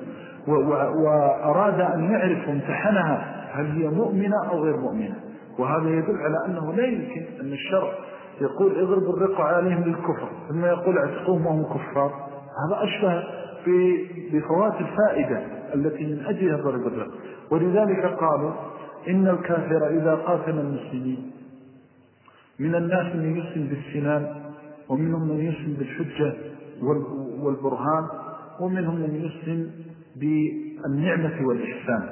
[SPEAKER 3] وأراد أن يعرف وامتحنها هل هي مؤمنة أو غير مؤمنة. وهذا يدل على أنه لا يمكن أن الشرع يقول اضرب الرق عليهم للكفر ثم يقول اعتقوهم وهم كفار. هذا أشبه بفوات الفائدة التي من أجلها ضرب الرق. ولذلك قالوا إن الكافر إذا قاتل المسلمين من الناس من يسلم بالسنان، ومنهم من يسلم بالحجة والبرهان، ومنهم من يسلم بالنعمة والإحسان.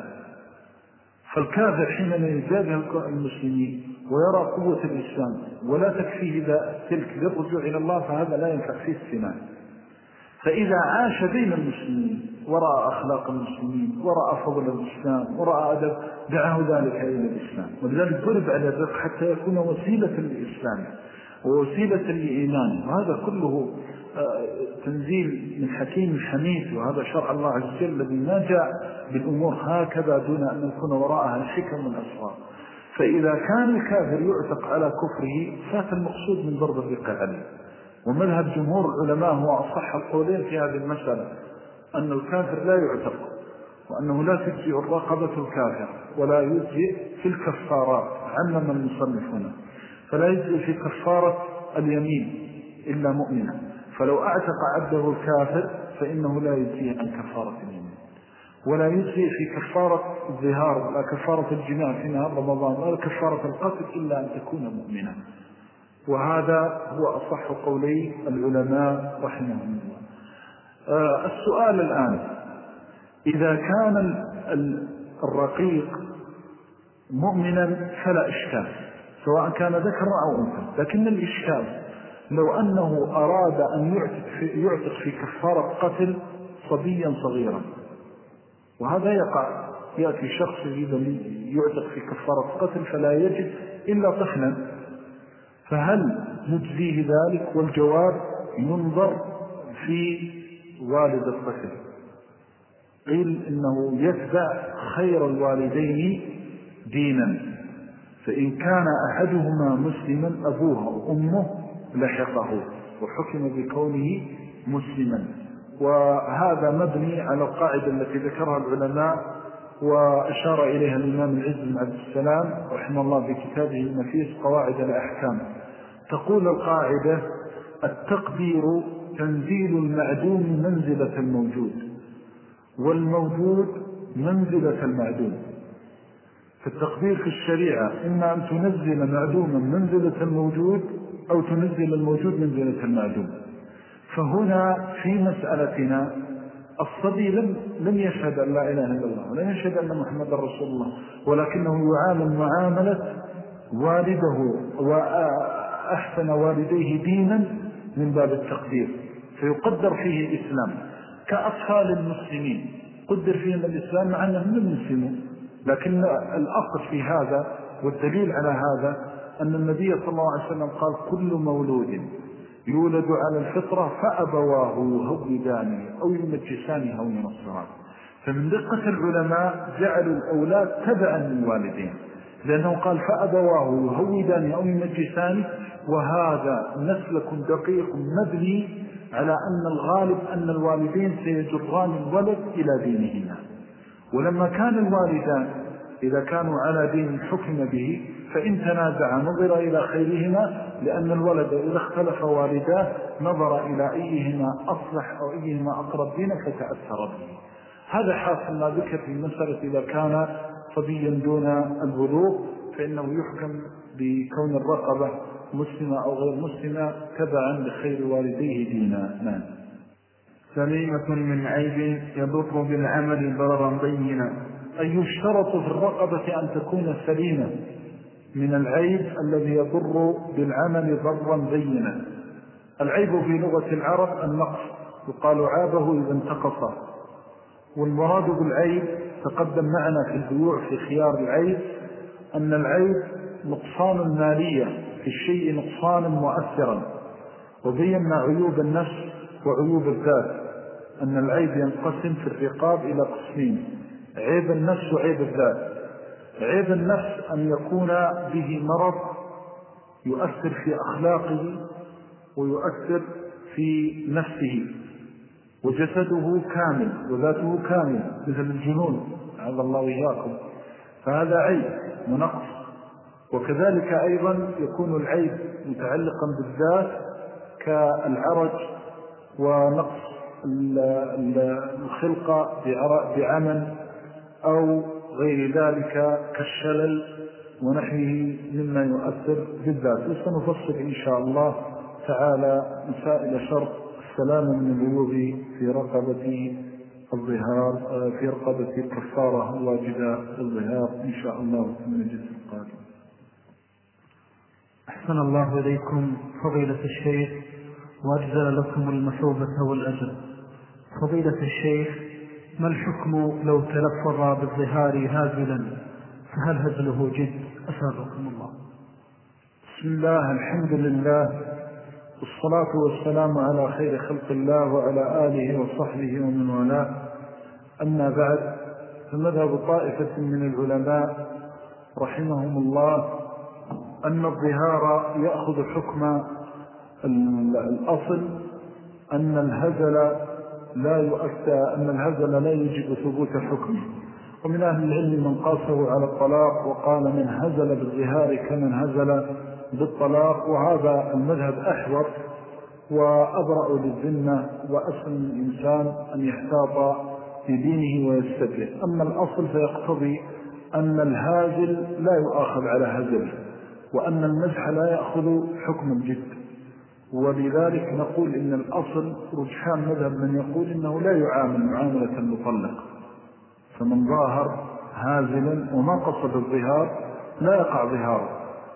[SPEAKER 3] فالكافر حينما يجابه المسلمين ويرى قوة الإسلام ولا تكفيه إذا تلك للرجوع إلى الله فهذا لا ينفع فيه السنان. فإذا عاش بين المسلمين ورأى أخلاق المسلمين ورأى فضل الإسلام ورأى أدب دعاه ذلك إلى الإسلام. ولذلك ضرب على الرق حتى يكون وسيلة للإسلام ووسيلة لإيمان. وهذا كله تنزيل من حكيم حميد، وهذا شرع الله عز وجل الذي ما جاء بالأمور هكذا دون أن يكون وراءها الحكم والأسرار. فإذا كان الكافر يعتق على كفره فات المقصود من ضرب الرق عليه. ومذهب جمهور العلماء هو أصح القولين في هذه المسألة، أن الكافر لا يعتق، وأنه لا تجزئ الرقبة الكافر ولا يجزئ في الكفارات. علم المصنف هنا فلا يجزئ في كفارة اليمين إلا مؤمنا، فلو أعتق عبده الكافر فإنه لا يجزئ عن كفارة اليمين، ولا يجزئ في كفارة الظهار ولا كفارة الجناح في نهار رمضان ولا كفارة القتل إلا أن تكون مؤمنا. وهذا هو أصح قولي العلماء رحمهم الله. آه السؤال الآن، إذا كان الرقيق مؤمنا فلا إشكال سواء كان ذكرا أو أنثى، لكن الإشكال لو أنه أراد أن يعتق في كفارة قتل صبيا صغيرا، وهذا يقع، يأتي شخص يعتق في كفارة قتل فلا يجد إلا طفلا، فهل نجزيه ذلك؟ والجواب ينظر في والد الطفل. قيل إنه يتبع خير الوالدين دينا، فإن كان أحدهما مسلما أبوه وأمه لحقه وحكم بكونه مسلما. وهذا مبني على القاعدة التي ذكرها العلماء وأشار إليها الإمام العز بن عبد السلام رحمه الله في كتابه النفيس قواعد الأحكام. تقول القاعدة: التقدير تنزيل المعدوم منزلة الموجود، والموجود منزلة المعدوم. فالتقدير في الشريعة إما أن تنزل معدوما منزلة الموجود أو تنزل الموجود منزلة المعدوم. فهنا في مسألتنا الصبي لم, لم يشهد أن لا إله إلا الله ولم يشهد أن محمد رسول الله، ولكنه يعامل معاملة والده وأحسن والديه دينا من باب التقدير، فيقدر فيه الإسلام كأطفال المسلمين قدر فيهم الإسلام مع أنهم لم يسلموا. لكن الأصل في هذا والدليل على هذا أن النبي صلى الله عليه وسلم قال: كل مولود يولد على الفطرة فأبواه يهودانه أو يمجسانه أو ينصرانه. فمن دقة العلماء جعلوا الأولاد تبعا للوالدين، لأنه قال فأبواه يهودانه أو يمجسانه، وهذا مسلك دقيق مبني على أن الغالب أن الوالدين سيجران الولد إلى دينهما. ولما كان الوالدان إذا كانوا على دين حكم به فإن تنازع نظر إلى خيرهما، لأن الولد إذا اختلف والداه نظر إلى أيهما أصلح أو أيهما أقرب دينا فتأثر به. هذا حاصل ما ذكر في المسألة: إذا كان صبيا دون البلوغ فإنه يحكم بكون الرقبة مسلمة أو غير مسلمة تبعا لخير والديه دينا. نعم.
[SPEAKER 2] سليمة من عيب يضر بالعمل ضررا بينا.
[SPEAKER 3] أي يشترط في الرقبة أن تكون سليمة من العيب الذي يضر بالعمل ضرا بينا. العيب في لغة العرب النقص، يقال عابه إذا انتقص. والمراد بالعيب تقدم معنا في البيوع في خيار العيب أن العيب نقصان المالية في الشيء نقصانا مؤثرا. وبينا عيوب النفس وعيوب الذات، أن العيب ينقسم في الرقاب إلى قسمين: عيب النفس وعيب الذات. عيب النفس أن يكون به مرض يؤثر في أخلاقه ويؤثر في نفسه، وجسده كامل وذاته كامل مثل الجنون عز الله وإياكم، فهذا عيب ونقص. وكذلك أيضا يكون العيب متعلقا بالذات كالعرج ونقص الخلقة بعمل أو غير ذلك كالشلل ونحوه مما يؤثر بالذات. وسنفصل إن شاء الله تعالى مسائل شرط السلامة من العيوب في رقبة الظهار في رقبة الكفارة الواجبة الظهار إن شاء الله في المجلس القادم.
[SPEAKER 1] أحسن الله إليكم فضيلة الشيخ وأجزل لكم المثوبة والأجر. فضيلة الشيخ،
[SPEAKER 3] ما الحكم لو تلفظ بالظهار هازلا فهل هزله جد؟ أسابقكم الله. بسم الله، الحمد لله، والصلاة والسلام على خير خلق الله وعلى آله وصحبه ومن والاه. أما بعد، فمذهب طائفة من العلماء رحمهم الله أن الظهار يأخذ حكم الأصل، أن الهزل لا يؤتى أن الهزل لا يجب ثبوت حكمه. ومن أهل العلم من قاسه على الطلاق وقال من هزل بالظهار كمن هزل بالطلاق، وهذا المذهب أحوط وأبرأ للذمة وأسلم الإنسان أن يحتاط في دينه ويستبه. أما الأصل فيقتضي أن الهازل لا يؤاخذ على هزله، وأن المزح لا يأخذ حكم الجد. ولذلك نقول إن الأصل رجحان مذهب من يقول إنه لا يعامل معاملة المطلق، فمن ظاهر هازلا وما قصد الظهار لا يقع ظهاره،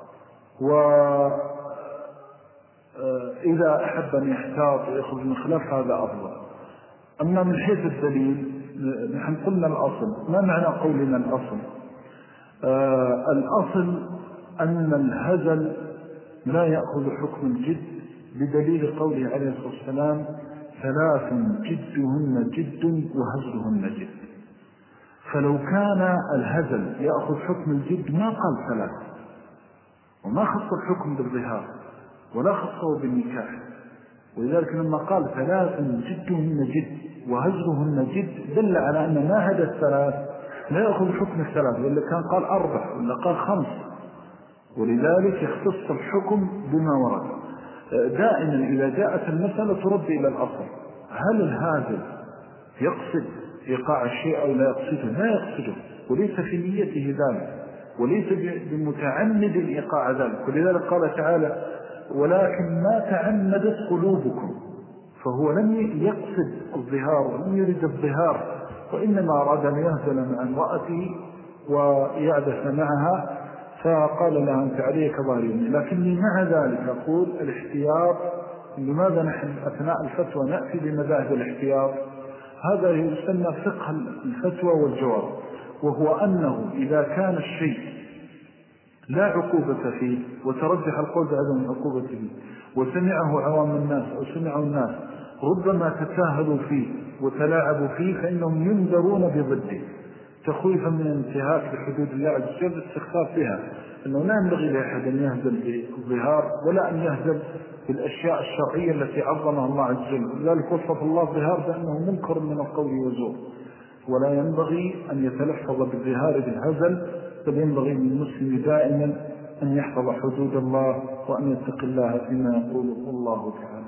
[SPEAKER 3] وإذا أحب أن يحتاط ويخرج من خلاف هذا أفضل. أما من حيث الدليل نحن قلنا الأصل. ما معنى قولنا الأصل؟ آه الأصل أن الهزل لا يأخذ حكم الجد بدليل قوله عليه الصلاة والسلام ثلاث جدهن جد وهزلهن جد. فلو كان الهزل يأخذ حكم الجد ما قال ثلاث، وما خص الحكم بالظهار ولا خصه بالنكاح. ولذلك لما قال ثلاث جدهن جد وهزلهن جد دل على أن ما هذا الثلاث لا يأخذ حكم الثلاث، وإلا كان قال أربع ولا قال خمس. ولذلك يختص الحكم بما ورد. دائما إذا جاءت المسألة ترد إلى الأصل. هل الهازل يقصد إيقاع الشيء أو لا يقصده؟ لا يقصده، وليس في نيته ذلك، وليس بمتعمد الإيقاع ذلك. ولذلك قال تعالى ولكن ما تعمدت قلوبكم، فهو لم يقصد الظهار ولم يريد الظهار، وإنما أراد أن يهزل مع امرأته ويعدس معها، فقال لها أنت عليك ظاهرين. لكني مع ذلك أقول الاحتياط. لماذا نحن أثناء الفتوى نأتي بمذاهب الاحتياط؟ هذا يسمى فقه الفتوى والجواب، وهو أنه إذا كان الشيء لا عقوبة فيه وترجح القول بعدم العقوبة فيه وسمعه عوام الناس أو سمعه الناس ربما تساهلوا فيه وتلاعبوا فيه، فإنهم ينذرون بضده تخويفا من انتهاك لحدود الله عز وجل، استخفاف بها. أنه لا ينبغي لأحد أن يهزل بالظهار ولا أن يهزل بالأشياء الشرعية التي عظمها الله عز وجل. لذلك وصف الله الظهار بأنه منكر من القول وزور، ولا ينبغي أن يتلفظ بالظهار بالهزل، بل ينبغي للمسلم دائما أن يحفظ حدود الله وأن يتق الله فيما يقول الله تعالى.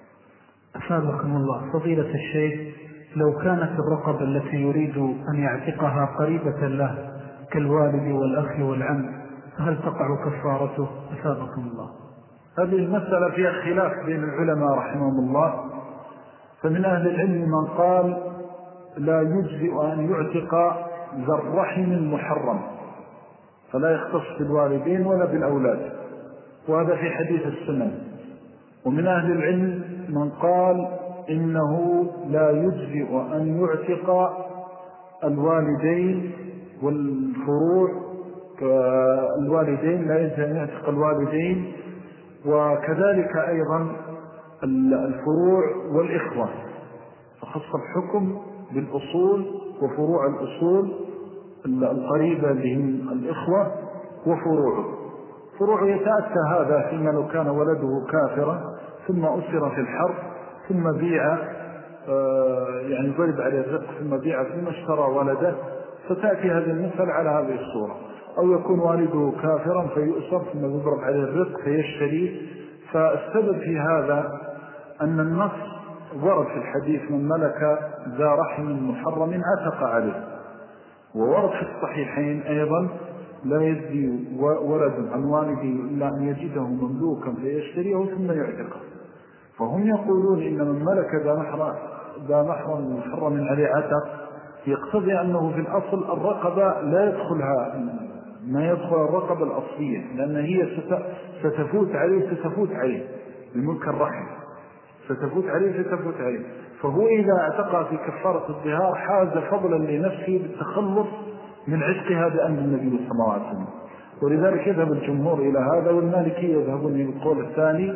[SPEAKER 4] أفادكم الله. فضيلة الشيخ، لو كانت الرقبة التي يريد أن يعتقها قريبة له كالوالد والأخ والعم هل تقع كفارته؟ أفادكم الله.
[SPEAKER 3] هذه المسألة فيها خلاف بين العلماء رحمهم الله. فمن أهل العلم من قال لا يجزئ أن يعتق ذا الرحم المحرم، فلا يختص بالوالدين ولا بالأولاد، وهذا في حديث السنن. ومن أهل العلم من قال إنه لا يجزئ أن يعتق الوالدين والفروع، الوالدين لا يجزئ أن يعتق الوالدين، وكذلك أيضا الفروع والإخوة، فخص الحكم بالأصول وفروع الأصول القريبة بهم الإخوة وفروعه. فروعه يتأتى هذا فيما لو كان ولده كافرا ثم أسر في الحرب ثم بيع، يعني ضرب عليه الرق ثم بيع ثم اشترى ولده، فتأتي هذه المسألة على هذه الصورة. أو يكون والده كافرا فيؤسر ثم يضرب عليه الرق فيشتري. فالسبب في هذا أن النص ورد في الحديث من ملك ذا رحم محرم عتق عليه، وورد في الصحيحين أيضا لا يجزي ولد عن والده إلا أن يجده مملوكا فيشتريه ثم يعتقه. فهم يقولون إن من ملك ذا محرم محرم عليه عتق يقتضي أنه في الأصل الرقبة لا يدخلها ما يدخل الرقبة الأصلية، لأن هي ستفوت عليه ستفوت عليه بملك الرحم. ستفوت عليه ستفوت عليه. فهو إذا اعتقى في كفارة الظهار حاز فضلا لنفسه بالتخلص من عتقها بأمر النبي صلى الله عليه وسلم. ولذلك يذهب الجمهور إلى هذا، والمالكية يذهبون إلى القول الثاني.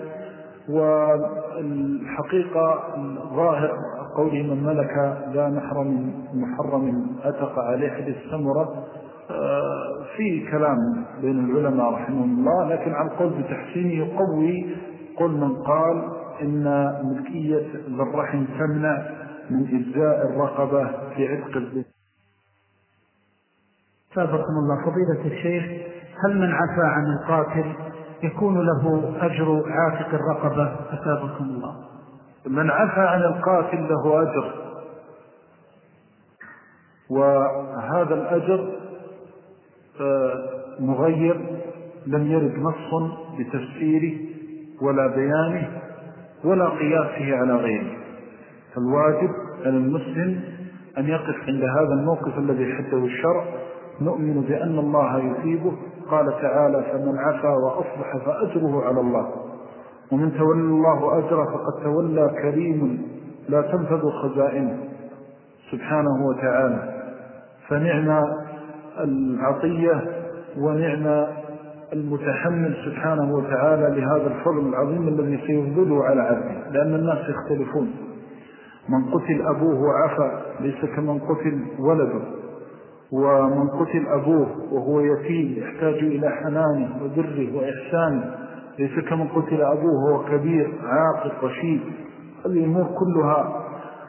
[SPEAKER 3] والحقيقة ظاهر قوله من ملك لا محرم محرم أتق عليه حديث سمرة في كلام بين العلماء رحمهم الله، لكن عن قول بتحسينه يقوي قل من قال إن ملكية ذي الرحم تمنع من إجزاء الرقبة في عتق البيت.
[SPEAKER 4] سابقكم الله فضيلة الشيخ، هل من عفى عن القاتل يكون له أجر عاتق الرقبة؟ أسابقكم الله.
[SPEAKER 3] من عفى عن القاتل له أجر، وهذا الأجر مغير لم يرد نص بتفسيره ولا بيانه ولا قياسه على غيره. فالواجب على المسلم أن يقف عند هذا الموقف الذي حده الشرع، نؤمن بأن الله يثيبه. قال تعالى فمن عفا وأصلح فأجره على الله، ومن تولى الله أجره فقد تولى كريم لا تنفذ خزائنه سبحانه وتعالى. فنعم العطية ونعم المتحمل سبحانه وتعالى لهذا الفضل العظيم الذي سيفضله على عبده، لأن الناس يختلفون. من قتل أبوه وعفى ليس كمن قتل ولده، ومن قتل أبوه وهو يتيم يحتاج إلى حنانه وبره وإحسانه ليس كمن قتل أبوه وهو كبير عاقل رشيد. الأمور كلها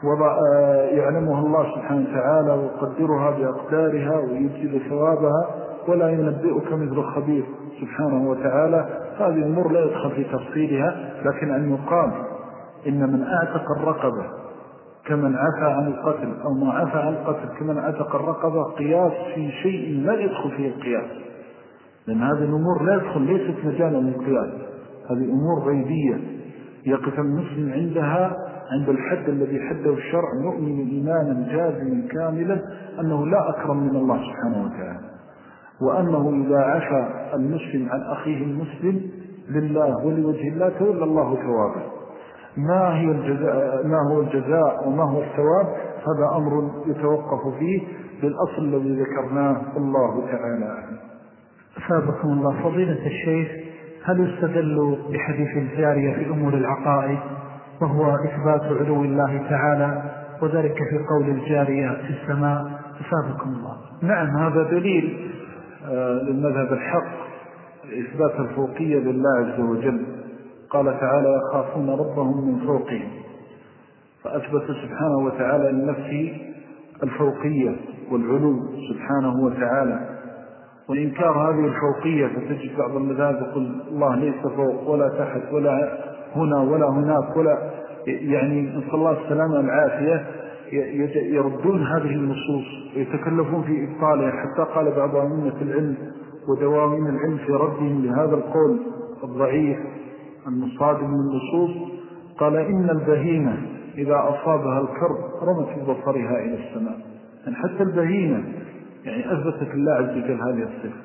[SPEAKER 3] يعلمها الله سبحانه وتعالى ويقدرها بأقدارها ويجزل ثوابها، ولا ينبئك مثل خبير سبحانه وتعالى. هذه الأمور لا يدخل في تفصيلها، لكن أن يقال إن من أعتق الرقبة كمن عفى عن القتل، أو ما عفى عن القتل كمن أعتق الرقبة، قياس في شيء لا يدخل فيه القياس، لأن هذه الأمور لا يدخل ليست مجالا للقياس. هذه أمور غيبية يقف المسلم عندها عند الحد الذي حده الشرع، نؤمن إيمانا جازما كاملا أنه لا أكرم من الله سبحانه وتعالى، وأنه إذا عفى المسلم عن أخيه المسلم لله ولوجه الله تولى الله ثوابه. ما هي الجزاء ما هو الجزاء وما هو الثواب هذا أمر يتوقف فيه بالأصل الذي ذكرناه، الله تعالى.
[SPEAKER 4] أثابكم الله فضيلة الشيخ، هل يستدل بحديث الجارية في أمور العقائد وهو إثبات علو الله تعالى، وذلك في قول الجارية في السماء؟ أثابكم الله.
[SPEAKER 3] نعم، هذا دليل آه للمذهب الحق، إثبات الفوقية لله عز وجل. قال تعالى يخافون ربهم من فوقهم، فأثبت سبحانه وتعالى لنفسه الفوقية والعلو سبحانه وتعالى. وإنكار هذه الفوقية فتجد بعض المذاهب يقول الله ليس فوق ولا تحت ولا هنا ولا هناك ولا، يعني نسأل الله السلامة العافية، يردون هذه النصوص ويتكلفون في إبطالها، حتى قال بعض أئمة العلم ودواوين العلم في ردهم لهذا القول الضعيف المصادم من النصوص، قال إن البهيمة إذا أصابها الكرب رمت ببصرها إلى السماء. يعني حتى البهيمة يعني أثبتت الله عز وجل هذه الصفة.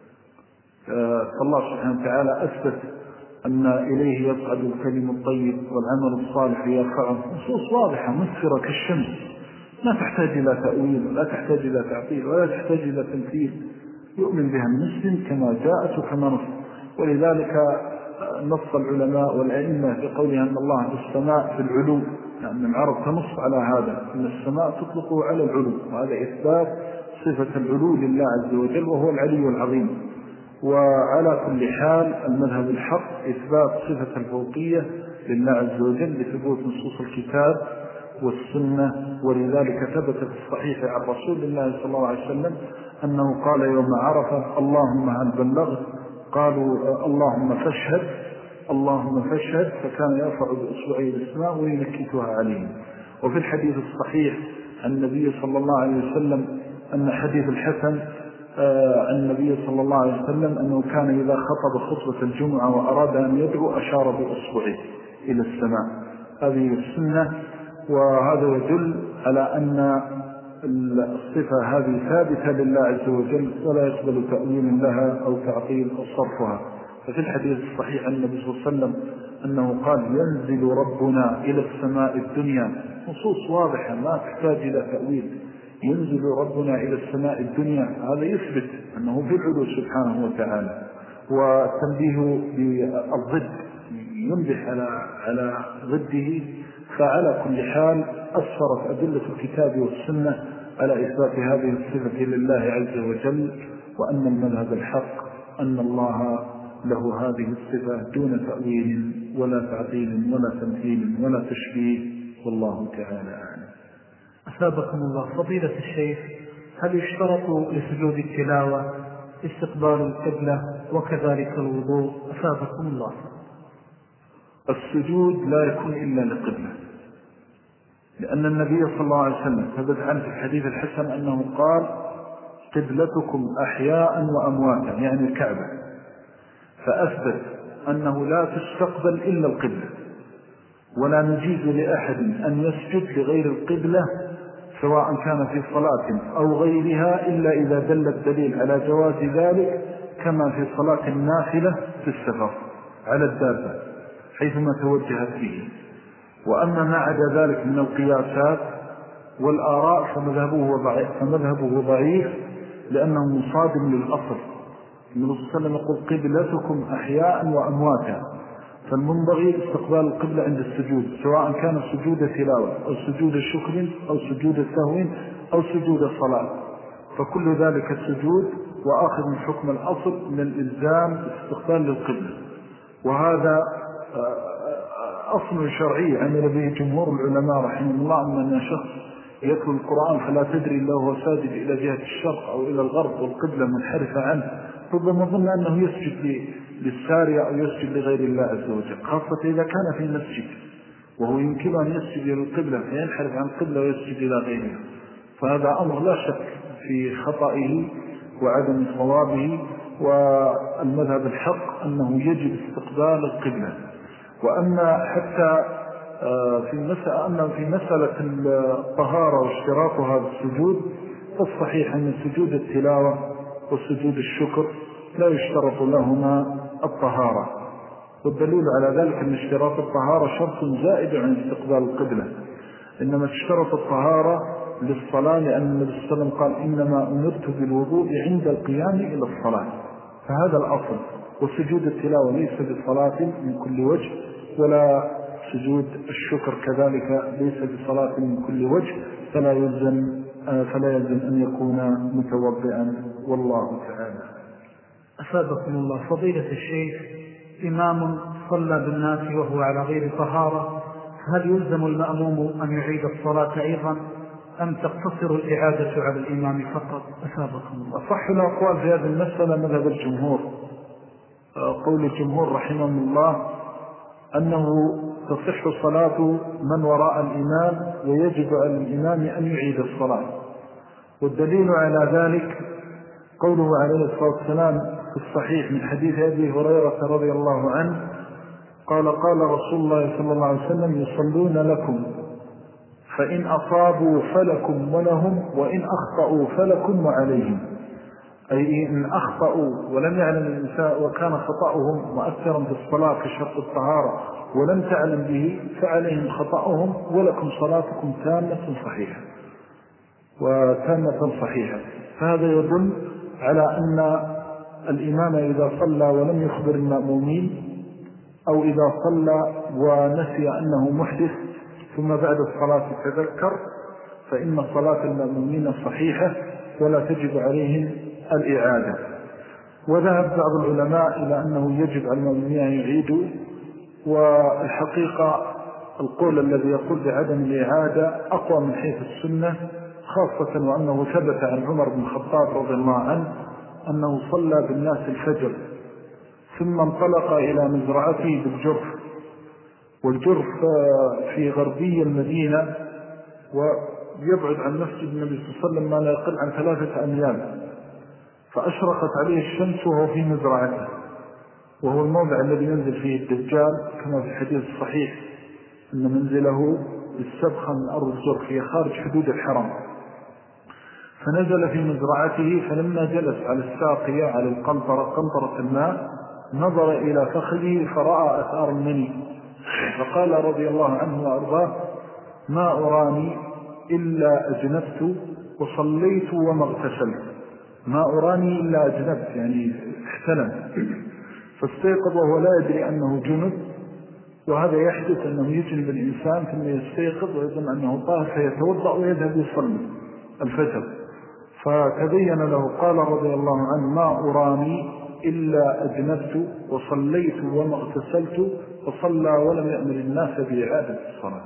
[SPEAKER 3] فالله سبحانه وتعالى أثبت أن إليه يصعد الكلم الطيب والعمل الصالح يرفعه. نصوص واضحة مسفرة كالشمس، ما تحتاج إلى تأويل ولا تحتاج إلى تعطيل ولا تحتاج إلى تمثيل، يؤمن بها المسلم كما جاءت وكما نص. ولذلك نص العلماء والأئمة في قولها أن الله في السماء في العلو، يعني العرب تنص على هذا، أن السماء تطلق على العلو، وهذا إثبات صفة العلو لله عز وجل وهو العلي العظيم. وعلى كل حال المذهب الحق إثبات صفة الفوقية لله عز وجل بثبوت نصوص الكتاب والسنة. ولذلك ثبت في الصحيح عن رسول الله صلى الله عليه وسلم أنه قال يوم عرفة اللهم هل بلغت؟ قالوا اللهم فاشهد اللهم فاشهد، فكان يرفع بأصبعيه السماء وينكتها عليهم. وفي الحديث الصحيح عن النبي صلى الله عليه وسلم أن حديث الحسن عن النبي صلى الله عليه وسلم أنه كان إذا خطب خطبة الجمعة وأراد أن يدعو أشار بأصبعه إلى السماء. هذه السنة، وهذا يدل على أن الصفة هذه ثابتة لله عز وجل ولا يقبل تأويل لها أو تعطيل أو صرفها. ففي الحديث الصحيح عن النبي صلى الله عليه وسلم أنه قال ينزل ربنا إلى السماء الدنيا، نصوص واضحة ما تحتاج إلى تأويل. ينزل ربنا إلى السماء الدنيا، هذا يثبت أنه في العلو سبحانه وتعالى. والتنبيه بالضد ينبه على على ضده. فعلى كل حال أسفرت أدلة الكتاب والسنة على إثبات هذه الصفة لله عز وجل، وأن المذهب الحق أن الله له هذه الصفة دون تأويل ولا تعطيل ولا تمثيل ولا تشبيه، والله تعالى أعلم.
[SPEAKER 4] أثابكم الله. فضيلة الشيخ، هل يشترط لسجود التلاوة استقبال القبلة وكذلك الوضوء؟ أثابكم الله.
[SPEAKER 3] السجود لا يكون إلا لقبلة، لأن النبي صلى الله عليه وسلم ثبت عنه في الحديث الحسن أنه قال قبلتكم أحياء وأمواتا، يعني الكعبة، فأثبت أنه لا تستقبل إلا القبلة، ولا نجيز لأحد أن يسجد لغير القبلة سواء كان في صلاة أو غيرها إلا إذا دل الدليل على جواز ذلك، كما في صلاة النافلة في السفر على الدابة حيثما توجهت به. وأما ما عدا ذلك من القياسات والآراء فمذهبه ضعيف, فمذهبه ضعيف لأنه مصادم للأصل. النبي صلى الله عليه وسلم يقول قبلتكم أحياء وأمواتا، فالمنبغي استقبال القبلة عند السجود، سواء كان سجود تلاوة أو سجود شكر أو سجود سهو أو سجود صلاة، فكل ذلك السجود وآخذ من حكم الأصل من الإلزام استقبال للقبلة. وهذا أصل شرعي عمل به جمهور العلماء رحمه الله، أن شخص يتلو القرآن فلا تدري إلا هو ساجد إلى جهة الشرق أو إلى الغرب والقبلة منحرفة عنه، ربما ظن أنه يسجد للسارية أو يسجد لغير الله عز وجل، خاصة إذا كان في مسجد وهو يمكن أن يسجد إلى القبلة فينحرف عن القبلة ويسجد إلى غيرها، فهذا أمر لا شك في خطئه وعدم صوابه. والمذهب الحق أنه يجب استقبال القبلة. وأما حتى في مسألة أن في مسألة الطهارة واشتراطها بالسجود، فالصحيح أن سجود التلاوة وسجود الشكر لا يشترط لهما الطهارة، والدليل على ذلك أن اشتراط الطهارة شرط زائد عن استقبال القبلة، إنما تشترط الطهارة للصلاة، لأن النبي صلى الله عليه وسلم قال إنما أمرت بالوضوء عند القيام إلى الصلاة، فهذا الأصل. وسجود التلاوة ليس بصلاة من كل وجه، ولا سجود الشكر كذلك ليس بصلاة من كل وجه، فلا يلزم فلا يلزم أن يكون متوضئا، والله تعالى.
[SPEAKER 4] أفادكم الله. فضيلة الشيخ، إمام صلى بالناس وهو على غير طهارة، هل يلزم المأموم أن يعيد الصلاة أيضا أم تقتصر الإعادة على الإمام فقط؟ أفادكم الله.
[SPEAKER 3] أصح الأقوال في هذه المسألة مذهب الجمهور. قول الجمهور رحمه الله أنه تصح صلاة من وراء الإمام ويجب على الإمام أن يعيد الصلاة، والدليل على ذلك قوله عليه الصلاة والسلام في الصحيح من حديث أبي هريرة رضي الله عنه قال قال رسول الله صلى الله عليه وسلم يصلون لكم فإن أصابوا فلكم ولهم وإن أخطأوا فلكم وعليهم، أي إن أخطأوا ولم يعلم الإنسان وكان خطأهم مؤثرا في الصلاة كشرط الطهارة ولم تعلم به فعليهم خطأهم ولكم صلاتكم تامة صحيحة وتامة صحيحة. فهذا يدل على أن الإمام إذا صلى ولم يخبر المأمومين أو إذا صلى ونسي أنه محدث ثم بعد الصلاة تذكر فإن صلاة المأمومين صحيحة ولا تجب عليهم الإعادة. وذهب بعض العلماء إلى أنه يجب على المأمومين أن يعيدوا، والحقيقة القول الذي يقول بعدم الإعادة أقوى من حيث السنة، خاصة وأنه ثبت عن عمر بن الخطاب رضي الله عنه أنه صلى بالناس الفجر ثم انطلق إلى مزرعته بالجرف، والجرف في غربي المدينة ويبعد عن مسجد النبي صلى الله عليه وسلم ما لا يقل عن ثلاثة أميال، فأشرقت عليه الشمس وهو في مزرعته، وهو الموضع الذي ينزل فيه الدجال كما في الحديث الصحيح أن منزله بالسبخة من أرض الجرف هي خارج حدود الحرم. فنزل في مزرعته، فلما جلس على الساقية على القنطرة قنطرة الماء نظر إلى فخذه فرأى أثار المني، فقال رضي الله عنه وأرضاه: ما أراني إلا أجنبت وصليت وما اغتسلت. ما أراني إلا أجنبت يعني احتلم، فاستيقظ وهو لا يدري أنه جنب، وهذا يحدث أنه يجنب الإنسان ثم يستيقظ ويظن أنه طاهر فيتوضأ ويذهب يصلي الفجر، فتبين له قال رضي الله عنه: ما أراني إلا أجنبت وصليت وما اغتسلت، وصلى ولم يأمر الناس بإعادة الصلاة.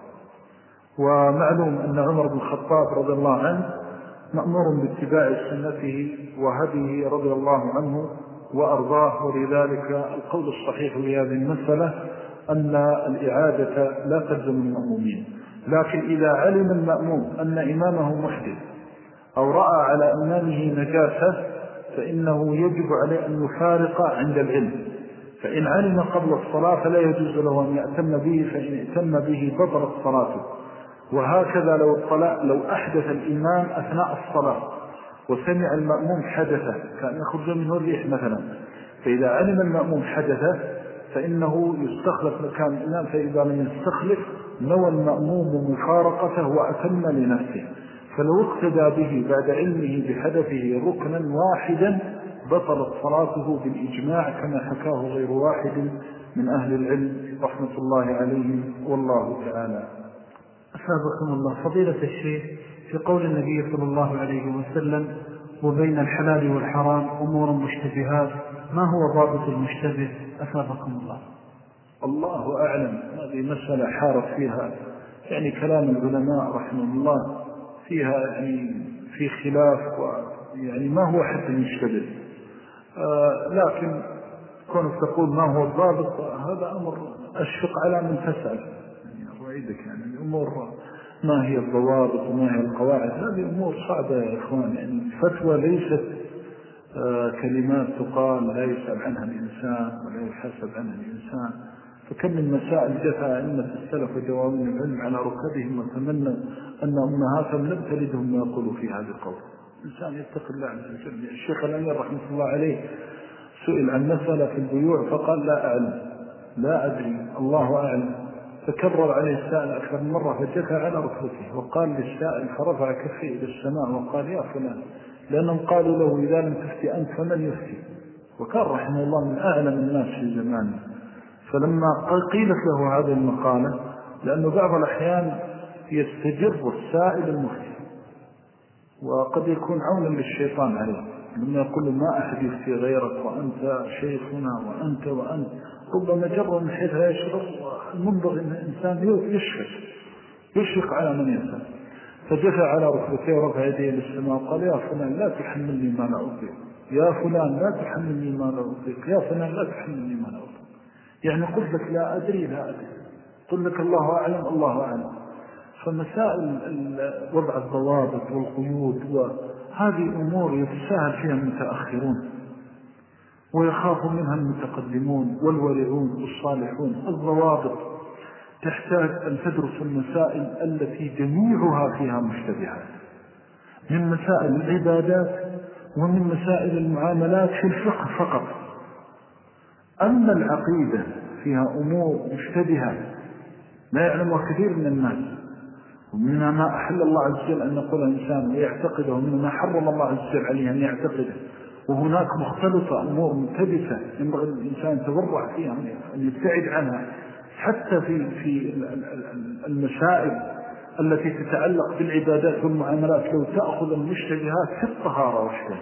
[SPEAKER 3] ومعلوم أن عمر بن الخطاب رضي الله عنه مأمور باتباع سنته وهديه رضي الله عنه وأرضاه، ولذلك القول الصحيح في هذه المسألة أن الإعادة لا تلزم المأمومين. لكن إذا علم المأموم أن إمامه محدث أو رأى على إمامه نجاسة فإنه يجب عليه أن يفارق عند العلم، فإن علم قبل الصلاة فلا يجوز له أن يأتم به، فإن ائتم به بطلت صلاته. وهكذا لو, لو أحدث الإمام أثناء الصلاة وسمع المأموم حدثه كان يخرج منه الريح مثلا، فإذا علم المأموم حدثه فإنه يستخلف مكان الإمام، فإذا لم يستخلف نوى المأموم مفارقته وأتم لنفسه، فلو اقتدى به بعد علمه بحدثه ركنا واحدا بطلت صلاته بالإجماع كما حكاه غير واحد من أهل العلم رحمة الله عليهم والله تعالى.
[SPEAKER 4] أسابقكم الله. فضيلة الشيخ، في قول النبي صلى الله عليه وسلم: وبين الحلال والحرام أمور مشتبهات، ما هو ضابط المشتبه؟ أسابقكم الله.
[SPEAKER 3] الله أعلم، هذه مسألة حارت فيها يعني كلام العلماء رحمه الله فيها يعني في خلاف، ويعني ما هو حد المشتبه، آه لكن كونك تقول ما هو الضابط هذا أمر أشفق على من تسأل، يعني أريدك يعني الأمور ما هي الضوابط وما هي القواعد، هذه أمور صعبة يا إخوان. يعني الفتوى ليست آه كلمات تقال لا يسأل عنها الإنسان ولا يحاسب عنها الإنسان، فكم من مسائل جفى أئمة السلف وجوامع العلم على ركبهم وتمنى أن أمهاتهم لم تلدهم ما يقولوا في هذا القول. الإنسان يتقي الله عز وجل. الشيخ الأمير رحمه الله عليه سئل عن مسألة في البيوع فقال: لا أعلم، لا أدري، الله أعلم. فكرر عليه السائل أكثر من مرة فجثى على ركبته وقال للسائل فرفع كفه إلى السماء وقال: يا فلان، لأنهم قالوا له: إذا لم تفتي أنت فمن يفتي؟ وكان رحمه الله من أعلم الناس في زمانه. فلما قيلت له هذه المقالة، لأنه بعض الأحيان يستجر السائل المفتي وقد يكون عونا للشيطان عليه، لما يقول: ما أحد يفتي غيرك وأنت شيخنا وأنت وأنت، ربما جر من حيث لا يشرب، المنبغي أن الإنسان يشفق يشفق على من يسأل. فجفع على ركبتيه ورفع يديه للسماء وقال: يا فلان لا تحملني ما لا أطيق، يا فلان لا تحملني ما لا أطيق، يا فلان لا تحملني ما لا أطيق. يعني قلت لك لا أدري لا أدري، قل لك الله أعلم الله أعلم. فمسائل وضع الضوابط والقيود وهذه أمور يتساهل فيها المتأخرون ويخاف منها المتقدمون والورعون والصالحون. الضوابط تحتاج أن تدرس المسائل التي جميعها فيها مشتبهات، من مسائل العبادات ومن مسائل المعاملات في الفقه فقط. أما العقيدة فيها أمور مشتبهة لا يعلمها كثير من الناس، ومنها ما أحل الله عز وجل أن يقول الإنسان ويعتقده، ومنها ما حرم الله عز وجل عليه أن يعتقده، وهناك مختلطة أمور ملتبسة ينبغي الإنسان يتورع فيها أن يبتعد عنها. حتى في في المسائل التي تتعلق بالعبادات والمعاملات لو تأخذ المشتبهات في الطهارة وحدها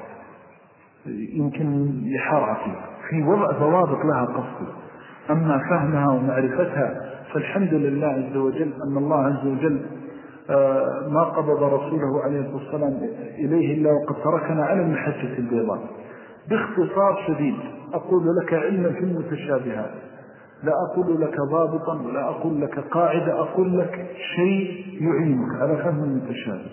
[SPEAKER 3] يمكن يحار عقيد في وضع ضوابط لها قصد. أما فهمها ومعرفتها فالحمد لله عز وجل أن الله عز وجل ما قبض رسوله عليه الصلاة والسلام إليه إلا وقد تركنا على المحجة البيضاء. باختصار شديد أقول لك علما في المتشابهات، لا أقول لك ضابطا ولا أقول لك قاعدة، أقول لك شيء يعينك على فهم المتشابه،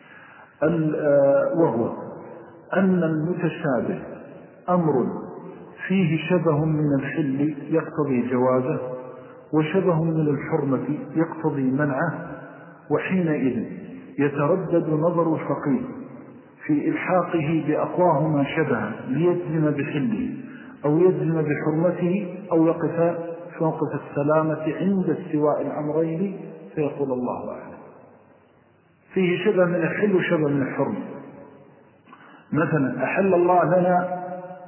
[SPEAKER 3] وهو أن المتشابه أمر فيه شبه من الحل يقتضي جوازه وشبه من الحرمة يقتضي منعه، وحينئذ يتردد نظر الفقيه في إلحاقه بأقواه ما شبه ليجزم بحله أو يجزم بحرمته أو يقف موقف السلامة عند استواء الأمرين فيقول الله أعلم. فيه شبه من الحل وشبه من الحرم. مثلا أحل الله لنا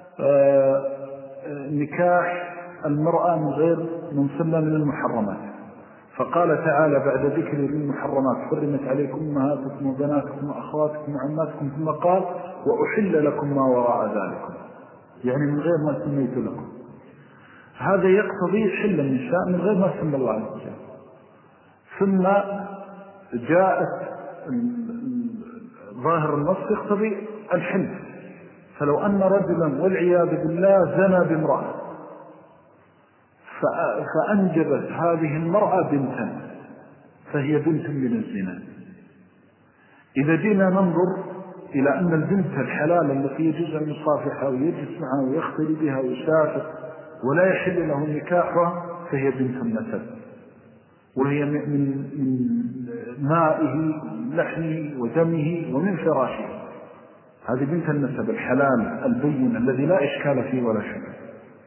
[SPEAKER 3] نكاح المرأة من غير منسمى من المحرمات، فقال تعالى بعد ذكر المحرمات حرمت عليكم أمهاتكم وبناتكم وأخواتكم وعماتكم، ثم قال وأحل لكم ما وراء ذلكم، يعني من غير ما سميت لكم. هذا يقتضي حل النساء من غير ما سمى الله عز وجل. ثم جاءت ظاهر النص يقتضي الحل. فلو أن رجلا والعياذ بالله زنى بامرأة فأنجبت هذه المرأة بنتا فهي بنت من الزنا، إذا جينا ننظر إلى أن البنت الحلال التي يجوز أن يصافحها ويجلس معها ويختلي بها ويسافر ولا يحل له نكاحها فهي بنت النسب، وهي من مائه لحمه ودمه ومن فراشه. هذه بنت النسب الحلال البين الذي لا إشكال فيه ولا شك.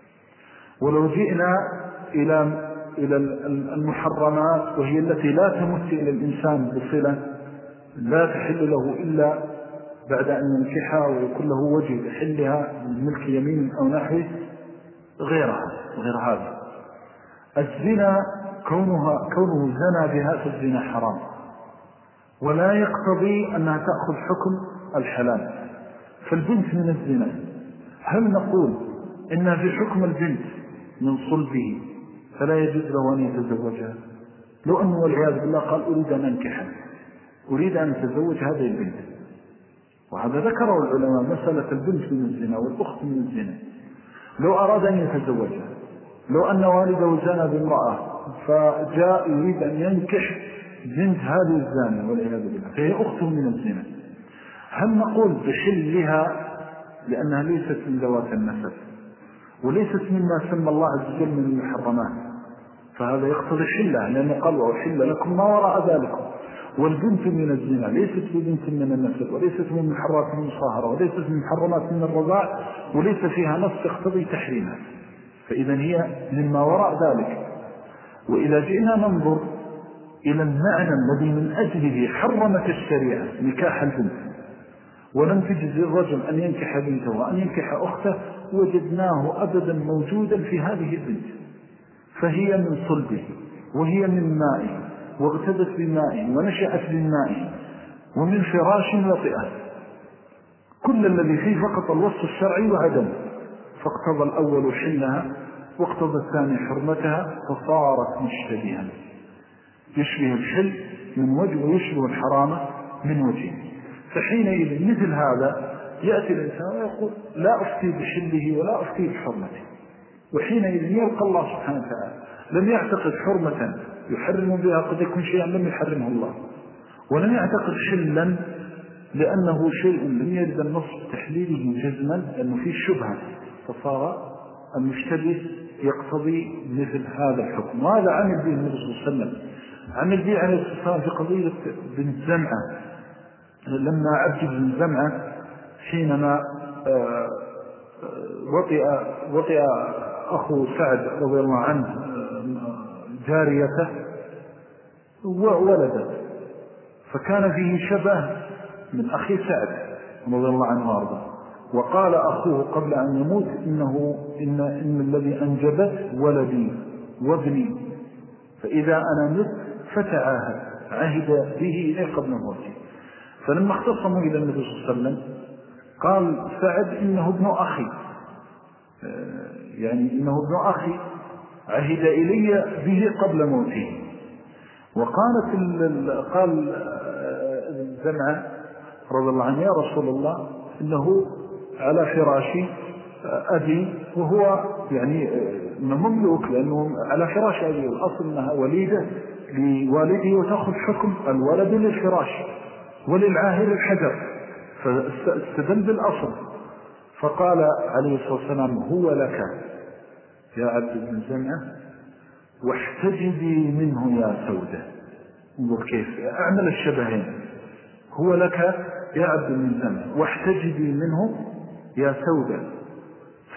[SPEAKER 3] ولو جئنا إلى إلى المحرمات وهي التي لا تمت إلى الإنسان بصلة، لا تحل له إلا بعد أن ينكحها ويكون له وجه بحلها من ملك يمين أو نحوه غيرها غير هذا. الزنا كونها كونه زنا بها فالزنا حرام، ولا يقتضي أنها تأخذ حكم الحلال. فالبنت من الزنا هل نقول إنها في حكم البنت من صلبه فلا يجوز له أن يتزوجها؟ لو أنه والعياذ بالله قال أريد أن أنكحها، أريد أن أتزوج هذه البنت، وهذا ذكره العلماء مسألة البنت من الزنا والأخت من الزنا، لو أراد أن يتزوجها، لو أن والده زنى بامرأة فجاء يريد أن ينكح بنت هذه الزانية والعياذ بالله فهي أخت من الزنا، هل نقول بحلها لأنها ليست من ذوات النسب وليست مما سمى الله عز وجل من المحرمات، فهذا يقتضي حلها لأنه قال وأحل لكم ما وراء ذلكم. والبنت من الزنا ليست ببنت من النسب وليست من محرمات المصاهرة وليست من محرمات من الرضاع وليس فيها نص يقتضي تحريمها، فإذا هي مما وراء ذلك. وإذا جئنا ننظر إلى المعنى الذي من أجله حرمت الشريعة نكاح البنت ولم تجز الرجل أن ينكح بنته وأن ينكح أخته، وجدناه أبدا موجودا في هذه البنت، فهي من صلبه وهي من مائه واغتدت بمائه ونشأت بمائه ومن فراش وطئة، كل الذي فيه فقط الوصف الشرعي وعدم، فاقتضى الأول حلها واقتضى الثاني حرمتها فصارت مشتبها، يشبه الحل من وجه ويشبه الحرام من وجه. فحينئذ مثل هذا يأتي الإنسان ويقول لا أفتي بحله ولا أفتي بحرمته، وحينئذ يلقى الله سبحانه وتعالى لم يعتقد حرمة يحرم بها قد يكون شيئا لم يحرمه الله، ولم يعتقد حلا لأنه شيء لم يرد النص تحليله جزما لأنه فيه شبهة، فصار المشتبه يقتضي مثل هذا الحكم. وهذا عمل به النبي صلى الله عليه وسلم، عمل به عليه الصلاة والسلام في قضية بنت زمعة، لما عبد بن زمعة حينما وطئ وطئ أخو سعد رضي الله عنه جاريته وولدت، فكان فيه شبه من أخي سعد رضي الله عنه وارضاه، وقال أخوه قبل أن يموت إنه إن, إن الذي أنجبت ولدي وابني، فإذا أنا مت فتعاهد عهد به إليه قبل موته. فلما اختصموا إلى النبي صلى الله عليه وسلم قال سعد إنه ابن أخي، يعني إنه ابن أخي عهد إلي به قبل موته. وقالت قال زمعة رضي الله عنه يا رسول الله إنه على فراشي أبي وهو يعني مملوك لأنه على فراش أبي، الأصل أنها وليدة لوالده وتأخذ حكم الولد للفراش وللعاهر الحجر، فاستدل بالأصل. فقال عليه الصلاة والسلام هو لك يا عبد بن زمعة واحتجبي منه يا سودة. انظر كيف أعمل الشبهين، هو لك يا عبد بن زمعة واحتجبي منه يا سودة.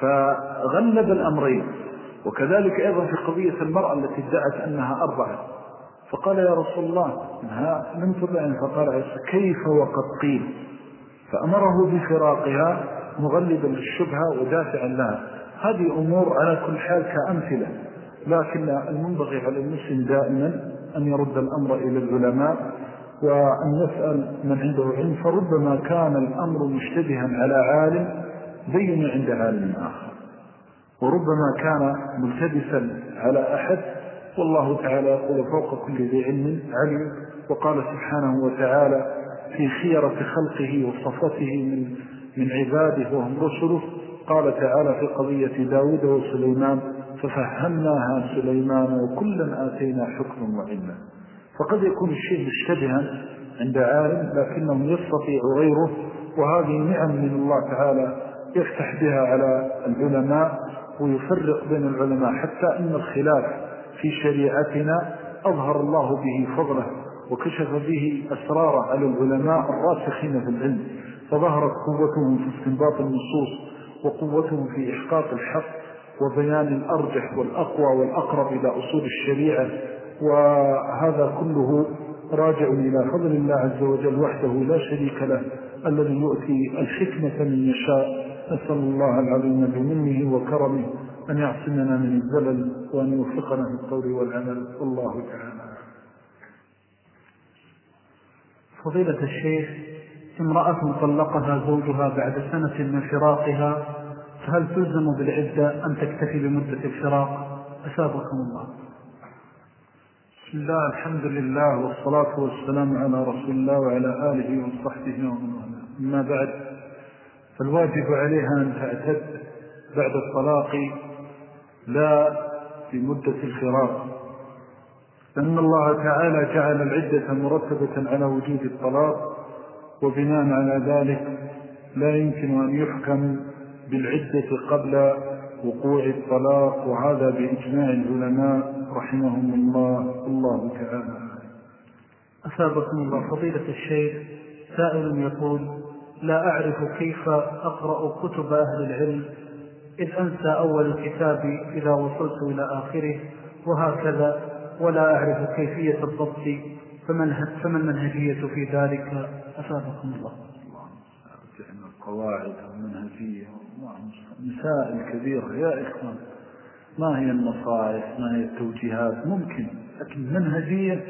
[SPEAKER 3] فغلب الأمرين. وكذلك أيضا في قضية المرأة التي ادعت أنها أربعة، فقال يا رسول الله إنها لم تبعن، فقال كيف وقد قيل، فأمره بفراقها مغلبا للشبهة ودافعا لها. هذه أمور على كل حال كأمثلة، لكن المنبغي على المسلم دائما أن يرد الأمر إلى العلماء وأن يسأل من عنده علم، فربما كان الأمر مشتبها على عالم بين عند عالم آخر، وربما كان ملتبسا على أحد، والله تعالى يقول فوق كل ذي علم علم. وقال سبحانه وتعالى في خيرة خلقه وصفته من, من عباده وهم رسله، قال تعالى في قضية داود وسليمان ففهمناها سليمان وكلا آتينا حكما وعلما. فقد يكون الشيء مشتبها عند عالم لكنه يستطيع غيره، وهذه نعم من الله تعالى يفتح بها على العلماء ويفرق بين العلماء، حتى إن الخلاف في شريعتنا أظهر الله به فضله وكشف به أسرار على العلماء الراسخين في العلم، فظهرت قوتهم في استنباط النصوص وقوتهم في إحقاق الحق وبيان الأرجح والأقوى والأقرب إلى أصول الشريعة. وهذا كله راجع إلى فضل الله عز وجل وحده لا شريك له، الذي يؤتي الحكمة من يشاء. نسأل الله العظيم بمنه وكرمه أن يعصمنا من الزلل وأن يوفقنا في القول والعمل، والله تعالى.
[SPEAKER 4] فضيلة الشيخ، امرأة طلقها زوجها بعد سنة من فراقها، فهل تلزم بالعدة أم تكتفي بمدة الفراق؟ أسابقكم الله.
[SPEAKER 3] بسم الله، الحمد لله والصلاة والسلام على رسول الله وعلى آله وصحبه ومن والاه. أما بعد، فالواجب عليها أن تعتد بعد الطلاق لا بمدة الفراق، لأن الله تعالى جعل العدة مرتبة على وجود الطلاق، وبناء على ذلك لا يمكن أن يحكم بالعدة قبل وقوع الطلاق، وهذا بإجماع العلماء رحمهم الله. الله تعالى.
[SPEAKER 4] أثابكم الله. فضيلة الشيخ، سائل يقول: لا أعرف كيف أقرأ كتب أهل العلم، إذ أنسى أول الكتاب إذا وصلت إلى آخره وهكذا، ولا أعرف كيفية الضبط، فما المنهجية في ذلك؟ أثابكم الله.
[SPEAKER 3] القواعد والمنهجية مسائل كبيرة يا إخوان، ما هي النصائح، ما هي التوجيهات ممكن، لكن منهجية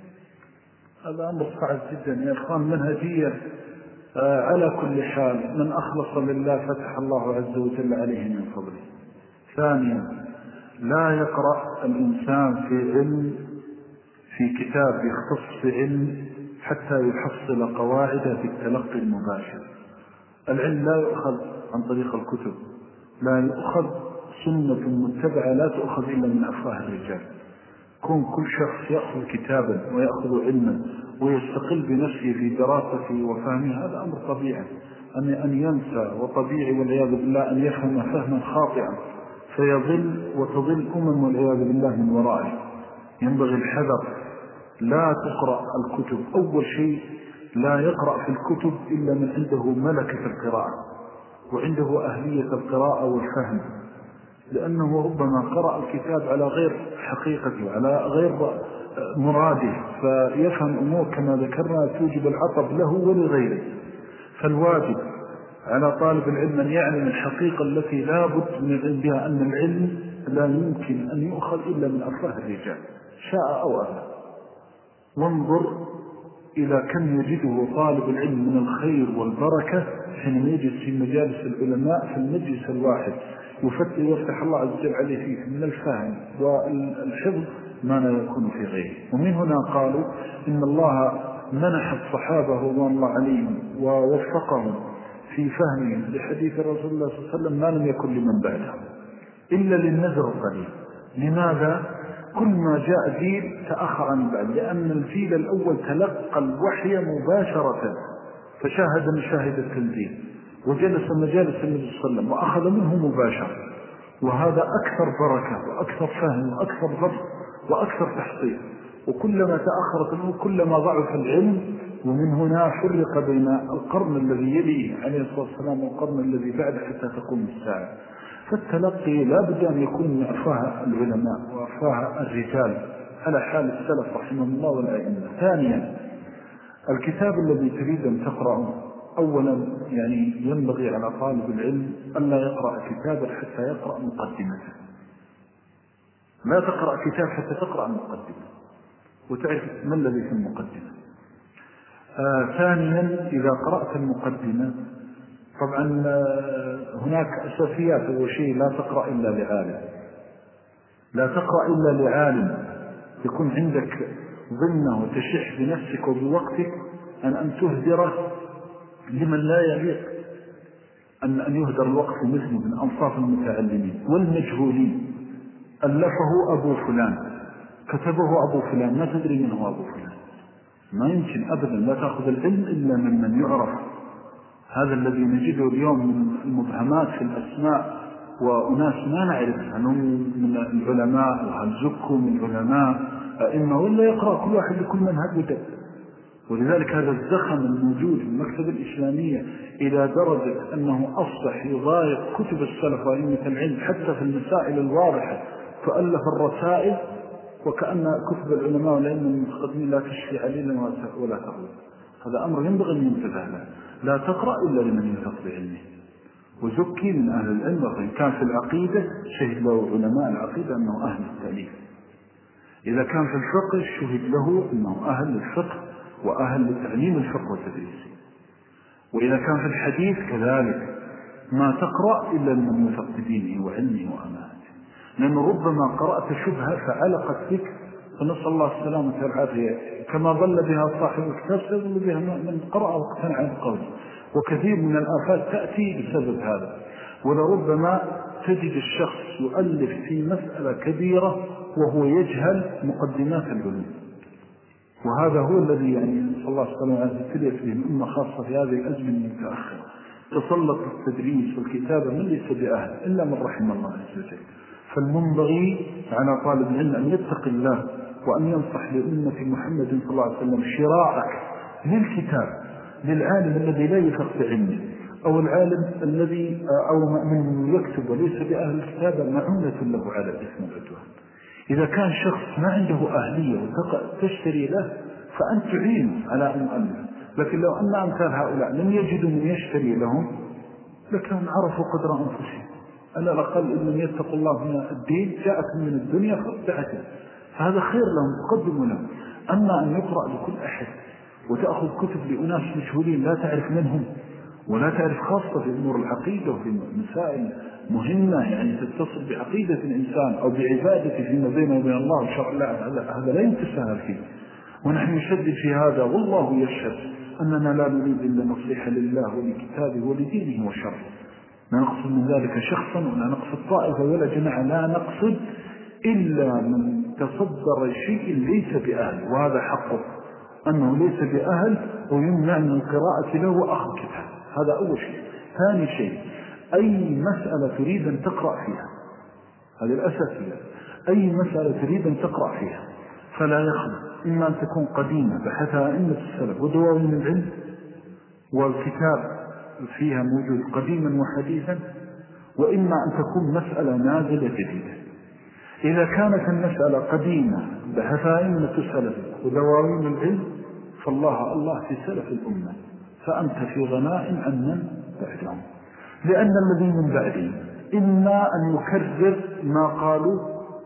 [SPEAKER 3] هذا أمر صعب جدا يا إخوان. منهجية آه على كل حال من أخلص لله فتح الله عز وجل عليه من فضله. ثانيا، لا يقرأ الإنسان في علم في كتاب يختص في علم حتى يحصل قواعده بالتلقي المباشر. العلم لا يؤخذ عن طريق الكتب، لا يؤخذ سنة متبعة لا تؤخذ إلا من أفواه الرجال. كون كل شخص يأخذ كتابا ويأخذ علما ويستقل بنفسه في دراسته وفهمه، هذا أمر طبيعي أن ينسى، وطبيعي والعياذ بالله أن يفهم فهما خاطئا فيضل وتضل أمم والعياذ بالله من ورائه. ينبغي الحذر، لا تقرأ الكتب. أول شيء لا يقرأ في الكتب إلا من عنده ملكة القراءة وعنده أهلية القراءة والفهم، لأنه ربما قرأ الكتاب على غير حقيقته على غير مراده، فيفهم أمور كما ذكرنا توجب العطب له ولغيره. فالواجب على طالب العلم أن يعلم الحقيقة التي لا بد من العلم بها، أن العلم لا يمكن أن يؤخذ إلا من أفواه الرجال شاء أو أبى. وانظر إلى كم يجده طالب العلم من الخير والبركة حين يجلس في مجالس العلماء في المجلس الواحد، يفتح يفتح الله عز وجل عليه فيه من الفهم والحفظ ما لا يكون في غيره. ومن هنا قالوا إن الله منح الصحابة رضوان الله عليهم ووفقهم في فهمهم لحديث رسول الله صلى الله عليه وسلم ما لم يكن لمن بعدهم إلا للنذر القليل. لماذا؟ كل ما جاء جيل تأخر عن بعد، لأن الجيل الأول تلقى الوحي مباشرة فشاهد مشاهد التنزيل وجلس مجالس النبي صلى الله عليه وسلم وأخذ منه مباشرة، وهذا أكثر بركة وأكثر فهم وأكثر ضبط وأكثر تحصيل. وكلما تأخرت منه كلما ضعف العلم. ومن هنا فرق بين القرن الذي يليه عليه الصلاة والسلام والقرن الذي بعد حتى تقوم الساعة. فالتلقي لا بد أن يكون من أفواه العلماء وأفواه الرجال على حال السلف رحمه الله والأئمة. ثانيا الكتاب الذي تريد أن تقرأه أولا يعني ينبغي على طالب العلم أن لا يقرأ كتابا حتى يقرأ مقدمته. لا تقرأ كتاب حتى تقرأ مقدمة وتعرف ما الذي في المقدمة. آه ثانيا إذا قرأت المقدمة طبعا آه هناك أساسيات. أول شيء لا تقرأ إلا لعالم، لا تقرأ إلا لعالم يكون عندك ظنه وتشح بنفسك وبوقتك أن أن تهدره لمن لا يليق أن أن يهدر الوقت مثله من أنصاف المتعلمين والمجهولين. ألفه أبو فلان، كتبه أبو فلان، ما تدري من هو أبو فلان. ما يمكن أبدا لا تأخذ العلم إلا من من يعرف. هذا الذي نجده اليوم من المبهمات في الأسماء وأناس ما نعرف أنهم من العلماء وهل زكوا من علماء أئمة ولا يقرأ كل واحد لكل منهج ودب. ولذلك هذا الزخم الموجود في المكتبة الإسلامية إلى درجة أنه أصبح يضايق كتب السلف وأئمة العلم حتى في المسائل الواضحة تؤلف الرسائل، وكأن كتب العلماء والأئمة المتقدمين لا تشفي علينا ولا تغلب. هذا أمر ينبغي أن ينتبه له. لا تقرأ إلا لمن يثق بعلمه وزكي من أهل العلم. وإن كان في العقيدة شهد له علماء العقيدة أنه أهل التأليف. إذا كان في الفقه شهد له أنه أهل الفقه وأهل لتعليم الفقه والتدريس. وإذا كان في الحديث كذلك ما تقرأ إلا لمن يثق بدينه وعلمه وأمانته، لأنه ربما قرأت شبهة فعلقت بك فنسأل الله السلامة والعافية كما ظل بها صاحب الكتاب سيظل بها من قرأ واقتنع بقوله. وكثير من الآفات تأتي بسبب هذا. ولربما تجد الشخص يؤلف في مسألة كبيرة وهو يجهل مقدمات العلوم، وهذا هو الذي يعني نسأل الله السلامة والعافية ابتليت به الأمة خاصة في هذه الأزمنة المتأخرة. تسلط التدريس والكتابة من ليس بأهل إلا من رحم الله عز وجل. فالمنبغي على طالب العلم أن يتق الله وأن ينصح لأمة محمد صلى الله عليه وسلم شراءك للكتاب للعالم الذي لا يثق بعلمه، أو العالم الذي أو من يكتب وليس بأهل الكتابة معونة له على الإثم والعدوان. إذا كان شخص ما عنده أهلية وتشتري له فأنت تعين على أن يؤلف. لكن لو أن أمثال هؤلاء لم يجدوا من يشتري لهم لكان عرفوا قدر أنفسهم. على الأقل إن لم يتقوا الله من الدين جاءت من الدنيا فابتعتهم، فهذا خير لهم تقدموا لهم. أما أن يقرأ لكل أحد وتأخذ كتب لأناس مجهولين لا تعرف منهم ولا تعرف خاصة في أمور العقيدة وفي مسائل مهمة يعني تتصل بعقيدة الإنسان أو بعبادته فيما بينه وبين الله وشرع الله، هذا لا يتساهل فيه. ونحن نشدد في هذا والله يشهد أننا لا نريد إلا نصيحة لله ولكتابه ولدينه وشرعه. لا نقصد من ذلك شخصا ولا نقصد طائفة ولا جماعة، لا نقصد إلا من تصدر شيء ليس بأهل، وهذا حقه أنه ليس بأهل ويمنع من القراءة له وأخذ كتاب. هذا أول شيء. ثاني شيء أي مسألة تريد أن تقرأ فيها، هذه الأساسية، أي مسألة تريد أن تقرأ فيها فلا يخلو إما أن تكون قديمة بحثها أئمة السلف ودواوين العلم والكتاب فيها موجود قديما وحديثا، وإما أن تكون مسألة نازلة جديدة. إذا كانت المسألة قديمة بحثها أئمة السلف ودواوين العلم فالله الله في سلف الأمة، فأنت في غناء عن من بعدهم. لأن الذي من بعدهم إما أن يكرر ما قالوا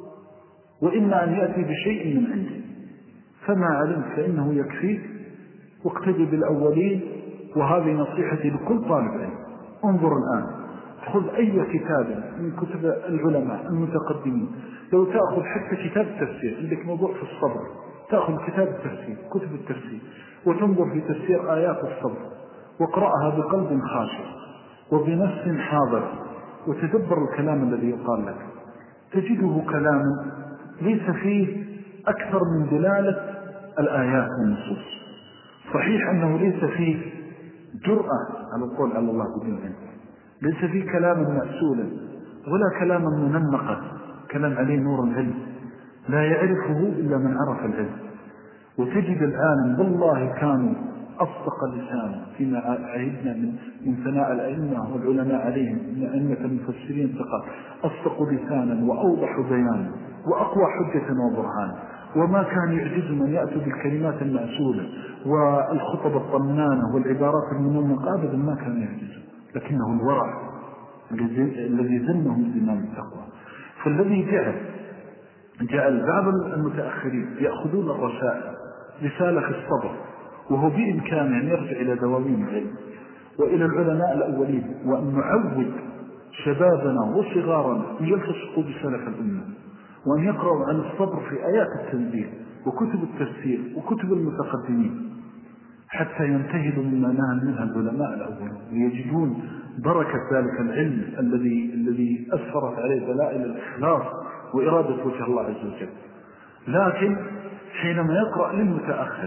[SPEAKER 3] وإما أن يأتي بشيء من عنده، فما علمت فإنه يكفيك واقتدي بالأولين. وهذه نصيحتي لكل طالب علم. انظر الآن خذ أي كتاب من كتب العلماء المتقدمين، لو تأخذ حتى كتاب التفسير، عندك موضوع في الصبر، تأخذ كتاب التفسير كتب التفسير وتنظر في تفسير آيات الصبر واقرأها بقلب خاشع وبنفس حاضر وتدبر الكلام الذي يقال لك، تجده كلاما ليس فيه أكثر من دلالة الآيات والنصوص. صحيح أنه ليس فيه جرأة على القول على الله بدون علم، ليس فيه كلاما مأسولا ولا كلاما منمقا، كلام عليه نور العلم لا يعرفه إلا من عرف العلم. وتجد العالم والله كانوا أصدق لسانا فيما عهدنا من, من ثناء الأئمة والعلماء عليهم من أئمة المفسرين ثقات، أصدق لسانا وأوضح بيانا وأقوى حجة وبرهان، وما كان يعجز من يأتي بالكلمات المأسولة والخطب الطنانة والعبارات المنمقة أبدا ما كان يعجز، لكنه الورع الذي ذنهم زمام التقوى. فالذي جعل جعل بعض المتأخرين يأخذون الرسائل رسالة في الصبر، وهو بإمكانه أن يرجع إلى دواوين العلم وإلى العلماء الأولين، وأن نعود شبابنا وصغارنا أن يلتصقوا بسلف الأمة، وأن يقرأوا عن الصبر في آيات التنزيل وكتب التفسير وكتب المتقدمين حتى ينتهدوا مما نهى منها العلماء الأولين ويجدون بركة ذلك العلم الذي الذي أثرت عليه دلائل الإخلاص وإرادة وجه الله عز وجل. لكن حينما يقرأ للمتأخر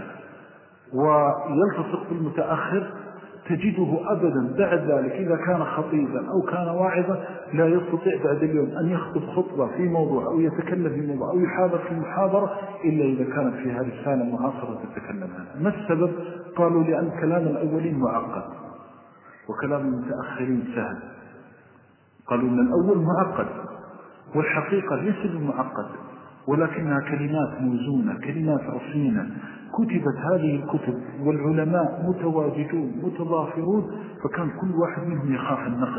[SPEAKER 3] ويلتصق بالمتأخر تجده أبدا بعد ذلك إذا كان خطيبا أو كان واعظا لا يستطيع بعد اليوم أن يخطب خطبة في موضوع أو يتكلم في موضوع أو يحاضر في محاضرة إلا إذا كانت فيها رسالة معاصرة تتكلم عنها. ما السبب؟ قالوا لأن كلام الأولين معقد وكلام المتأخرين سهل. قالوا أن الأول معقد والحقيقة ليس بمعقد، ولكنها كلمات موزونة كلمات رصينة كتبت هذه الكتب والعلماء متواجدون متضافرون، فكان كل واحد منهم يخاف النقل،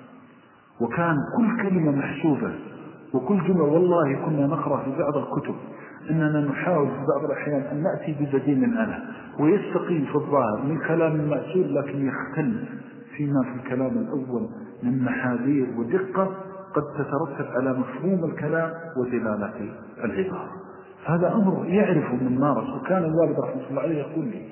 [SPEAKER 3] وكان كل كلمة محسوبة وكل جملة. والله كنا نقرأ في بعض الكتب إننا نحاول في بعض الأحيان أن نأتي ببديل عنه ويستقيم في الظاهر من كلام مأسول، لكن يختل فيما في الكلام الأول من محاذير ودقة قد تترتب على مفهوم الكلام ودلالة العبارة. هذا أمر يعرف من مارس. وكان الوالد رحمه الله عليه يقول لي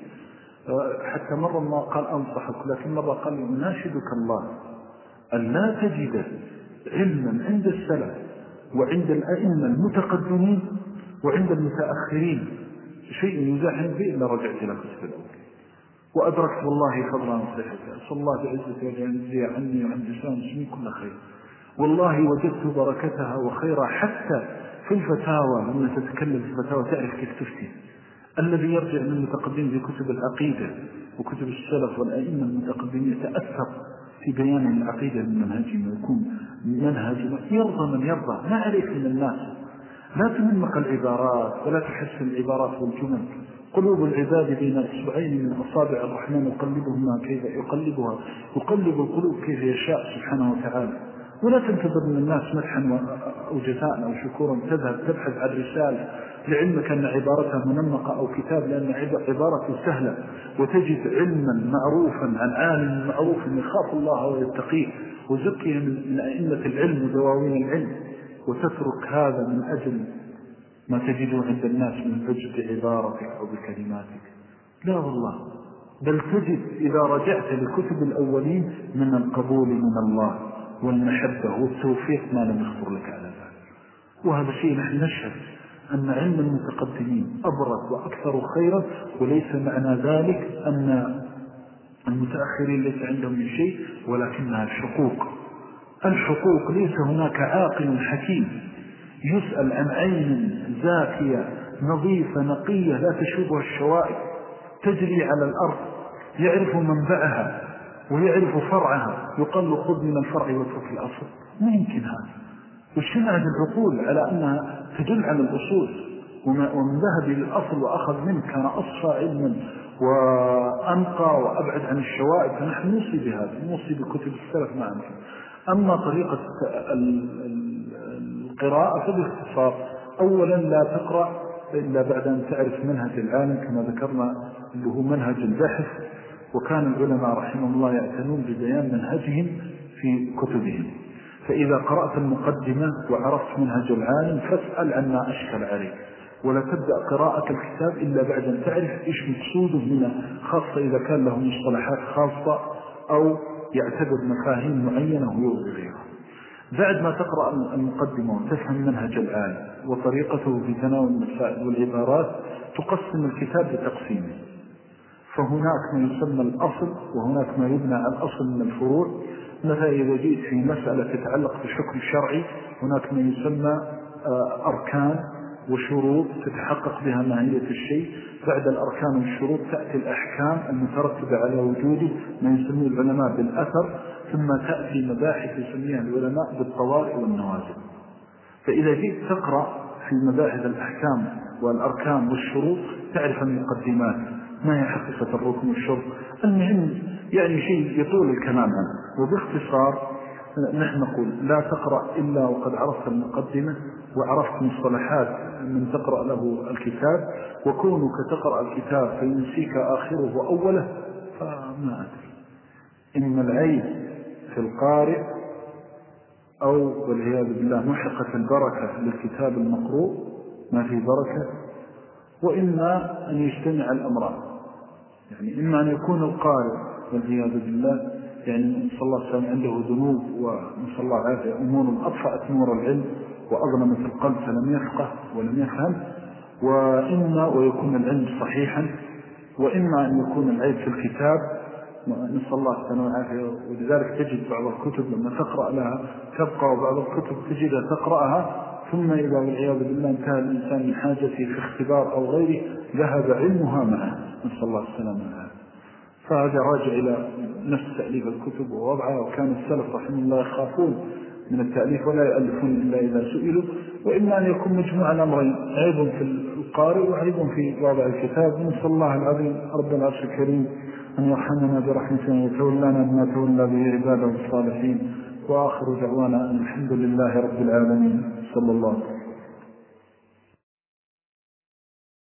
[SPEAKER 3] حتى مرة ما قال أنصحك، لكن مرة قال لي أناشدك الله أن لا تجد علما عند السلف وعند الأئمة المتقدمين وعند المتأخرين شيء يزاحم به إلا رجعت إلى كتب الأول. وأدركت والله فضلا نصيحتي، أسأل الله بعزة وجل عني وعن لسان المسلمين كل خير. والله وجدت بركتها وخيرها حتى في الفتاوى. لما تتكلم في الفتاوى تعرف كيف تفتي. الذي يرجع من المتقدمين في كتب العقيدة وكتب السلف والأئمة المتقدمين يتأثر في بيان العقيدة من منهجهم ويكون منهج يرضى من يرضى. ما عليك من الناس، لا تنمق العبارات ولا تحسن العبارات والجمل. قلوب العباد بين أصبعين من أصابع الرحمن يقلبهما كيف يقلبها يقلب القلوب كيف يشاء سبحانه وتعالى. ولا تنتظر من الناس مدحا أو جزاء أو شكورا، تذهب تبحث عن رسالة لعلمك أن عبارتها منمقة أو كتاب لأن عبارته سهلة، وتجد علما معروفا عن عالم معروف يخاف الله ويتقيه وزكيه من أئمة العلم ودواوين العلم، وتترك هذا من أجل ما تجده عند الناس من عجب عبارتك أو بكلماتك. لا والله، بل تجد إذا رجعت لكتب الأولين من القبول من الله والمحبة والتوفيق ما لم يخطر لك على ذلك. وهذا شيء نحن نشهد أن علم المتقدمين أبرز وأكثر خيرا، وليس معنى ذلك أن المتأخرين ليس عندهم من شيء، ولكنها الحقوق. الحقوق ليس هناك عاقل حكيم يسأل عن عين زاكية نظيفة نقية لا تشوبها الشوائب تجري على الأرض، يعرف منبعها ويعرف فرعها، يقال له خذ من الفرع واترك الأصل. ما يمكن هذا. والشنع العقول على أنها تدل على الأصول، ومن ذهب للأصل وأخذ منه كان أصفى علما وأنقى وأبعد عن الشوائب. فنحن نوصي بهذا، نوصي بكتب السلف ما أمكن. أما طريقة القراءة فباختصار، أولا لا تقرأ إلا بعد أن تعرف منهج العالم كما ذكرنا اللي هو منهج البحث، وكان العلماء رحمه الله يعتنون ببيان منهجهم في كتبهم. فإذا قرأت المقدمة وعرفت منهج العالم فاسأل عن ما أشكل عليك، ولا تبدأ قراءة الكتاب إلا بعد أن تعرف إيش مقصوده منه، خاصة إذا كان له مصطلحات خاصة أو يعتبر مفاهيم معينة ويوضي غيرها. بعد ما تقرأ المقدمة وتفهم منهج العالم وطريقته في تناول المسائل والعبارات تقسم الكتاب بتقسيمه. فهناك ما يسمى الأصل، وهناك ما يبنى على الأصل من الفروع. مثلا إذا جئت في مسألة تتعلق بالحكم الشرعي هناك ما يسمى أركان وشروط تتحقق بها ماهية الشيء. بعد الأركان والشروط تأتي الأحكام المترتبة على وجوده ما يسميه العلماء بالأثر، ثم تأتي مباحث يسميها العلماء بالطوارئ والنوازل. فإذا جيت تقرأ في مباحث الأحكام والأركان والشروط تعرف المقدمات، ما هي حقيقة الركن والشرط. المهم يعني شيء يطول الكلام عنه. وباختصار نحن نقول لا تقرأ إلا وقد عرفت المقدمة وعرفت مصطلحات من تقرأ له الكتاب، وكونك تقرأ الكتاب فينسيك آخره وأوله فما أدري. إن العيب في القارئ أو والعياذ بالله محقة البركة للكتاب المقروء ما فيه بركة، وإما أن يجتمع الأمران. يعني إما أن يكون القارئ والعياذ بالله يعني صلى الله عليه وسلم عنده ذنوب ونسأل الله العافية أمور أطفأت نور العلم وأظلمت القلب فلم يفقه ولم يفهم، وإما ويكون العلم صحيحا، وإما أن يكون العيب في الكتاب نسأل الله السلامة والعافية. ولذلك تجد بعض الكتب لما تقرأ لها تبقى، وبعض الكتب تجدها تقرأها ثم إذا والعياذ بالله انتهى الإنسان من حاجته في اختبار أو غيره ذهب علمها معه نسأل الله السلامة والعافية. فهذا راجع إلى نفس تأليف الكتب ووضعها. وكان السلف رحمه الله يخافون من التأليف ولا يألفون إلا إذا سئلوا. وإما أن يكون مجموع الأمرين، عيب في القارئ وعيب في وضع الكتاب. نسأل الله العظيم رب العرش الكريم أن يرحمنا برحمته وتولانا بما تولى به عباده الصالحين. وآخر دعوانا الحمد لله رب العالمين. صلى الله عليه وسلم.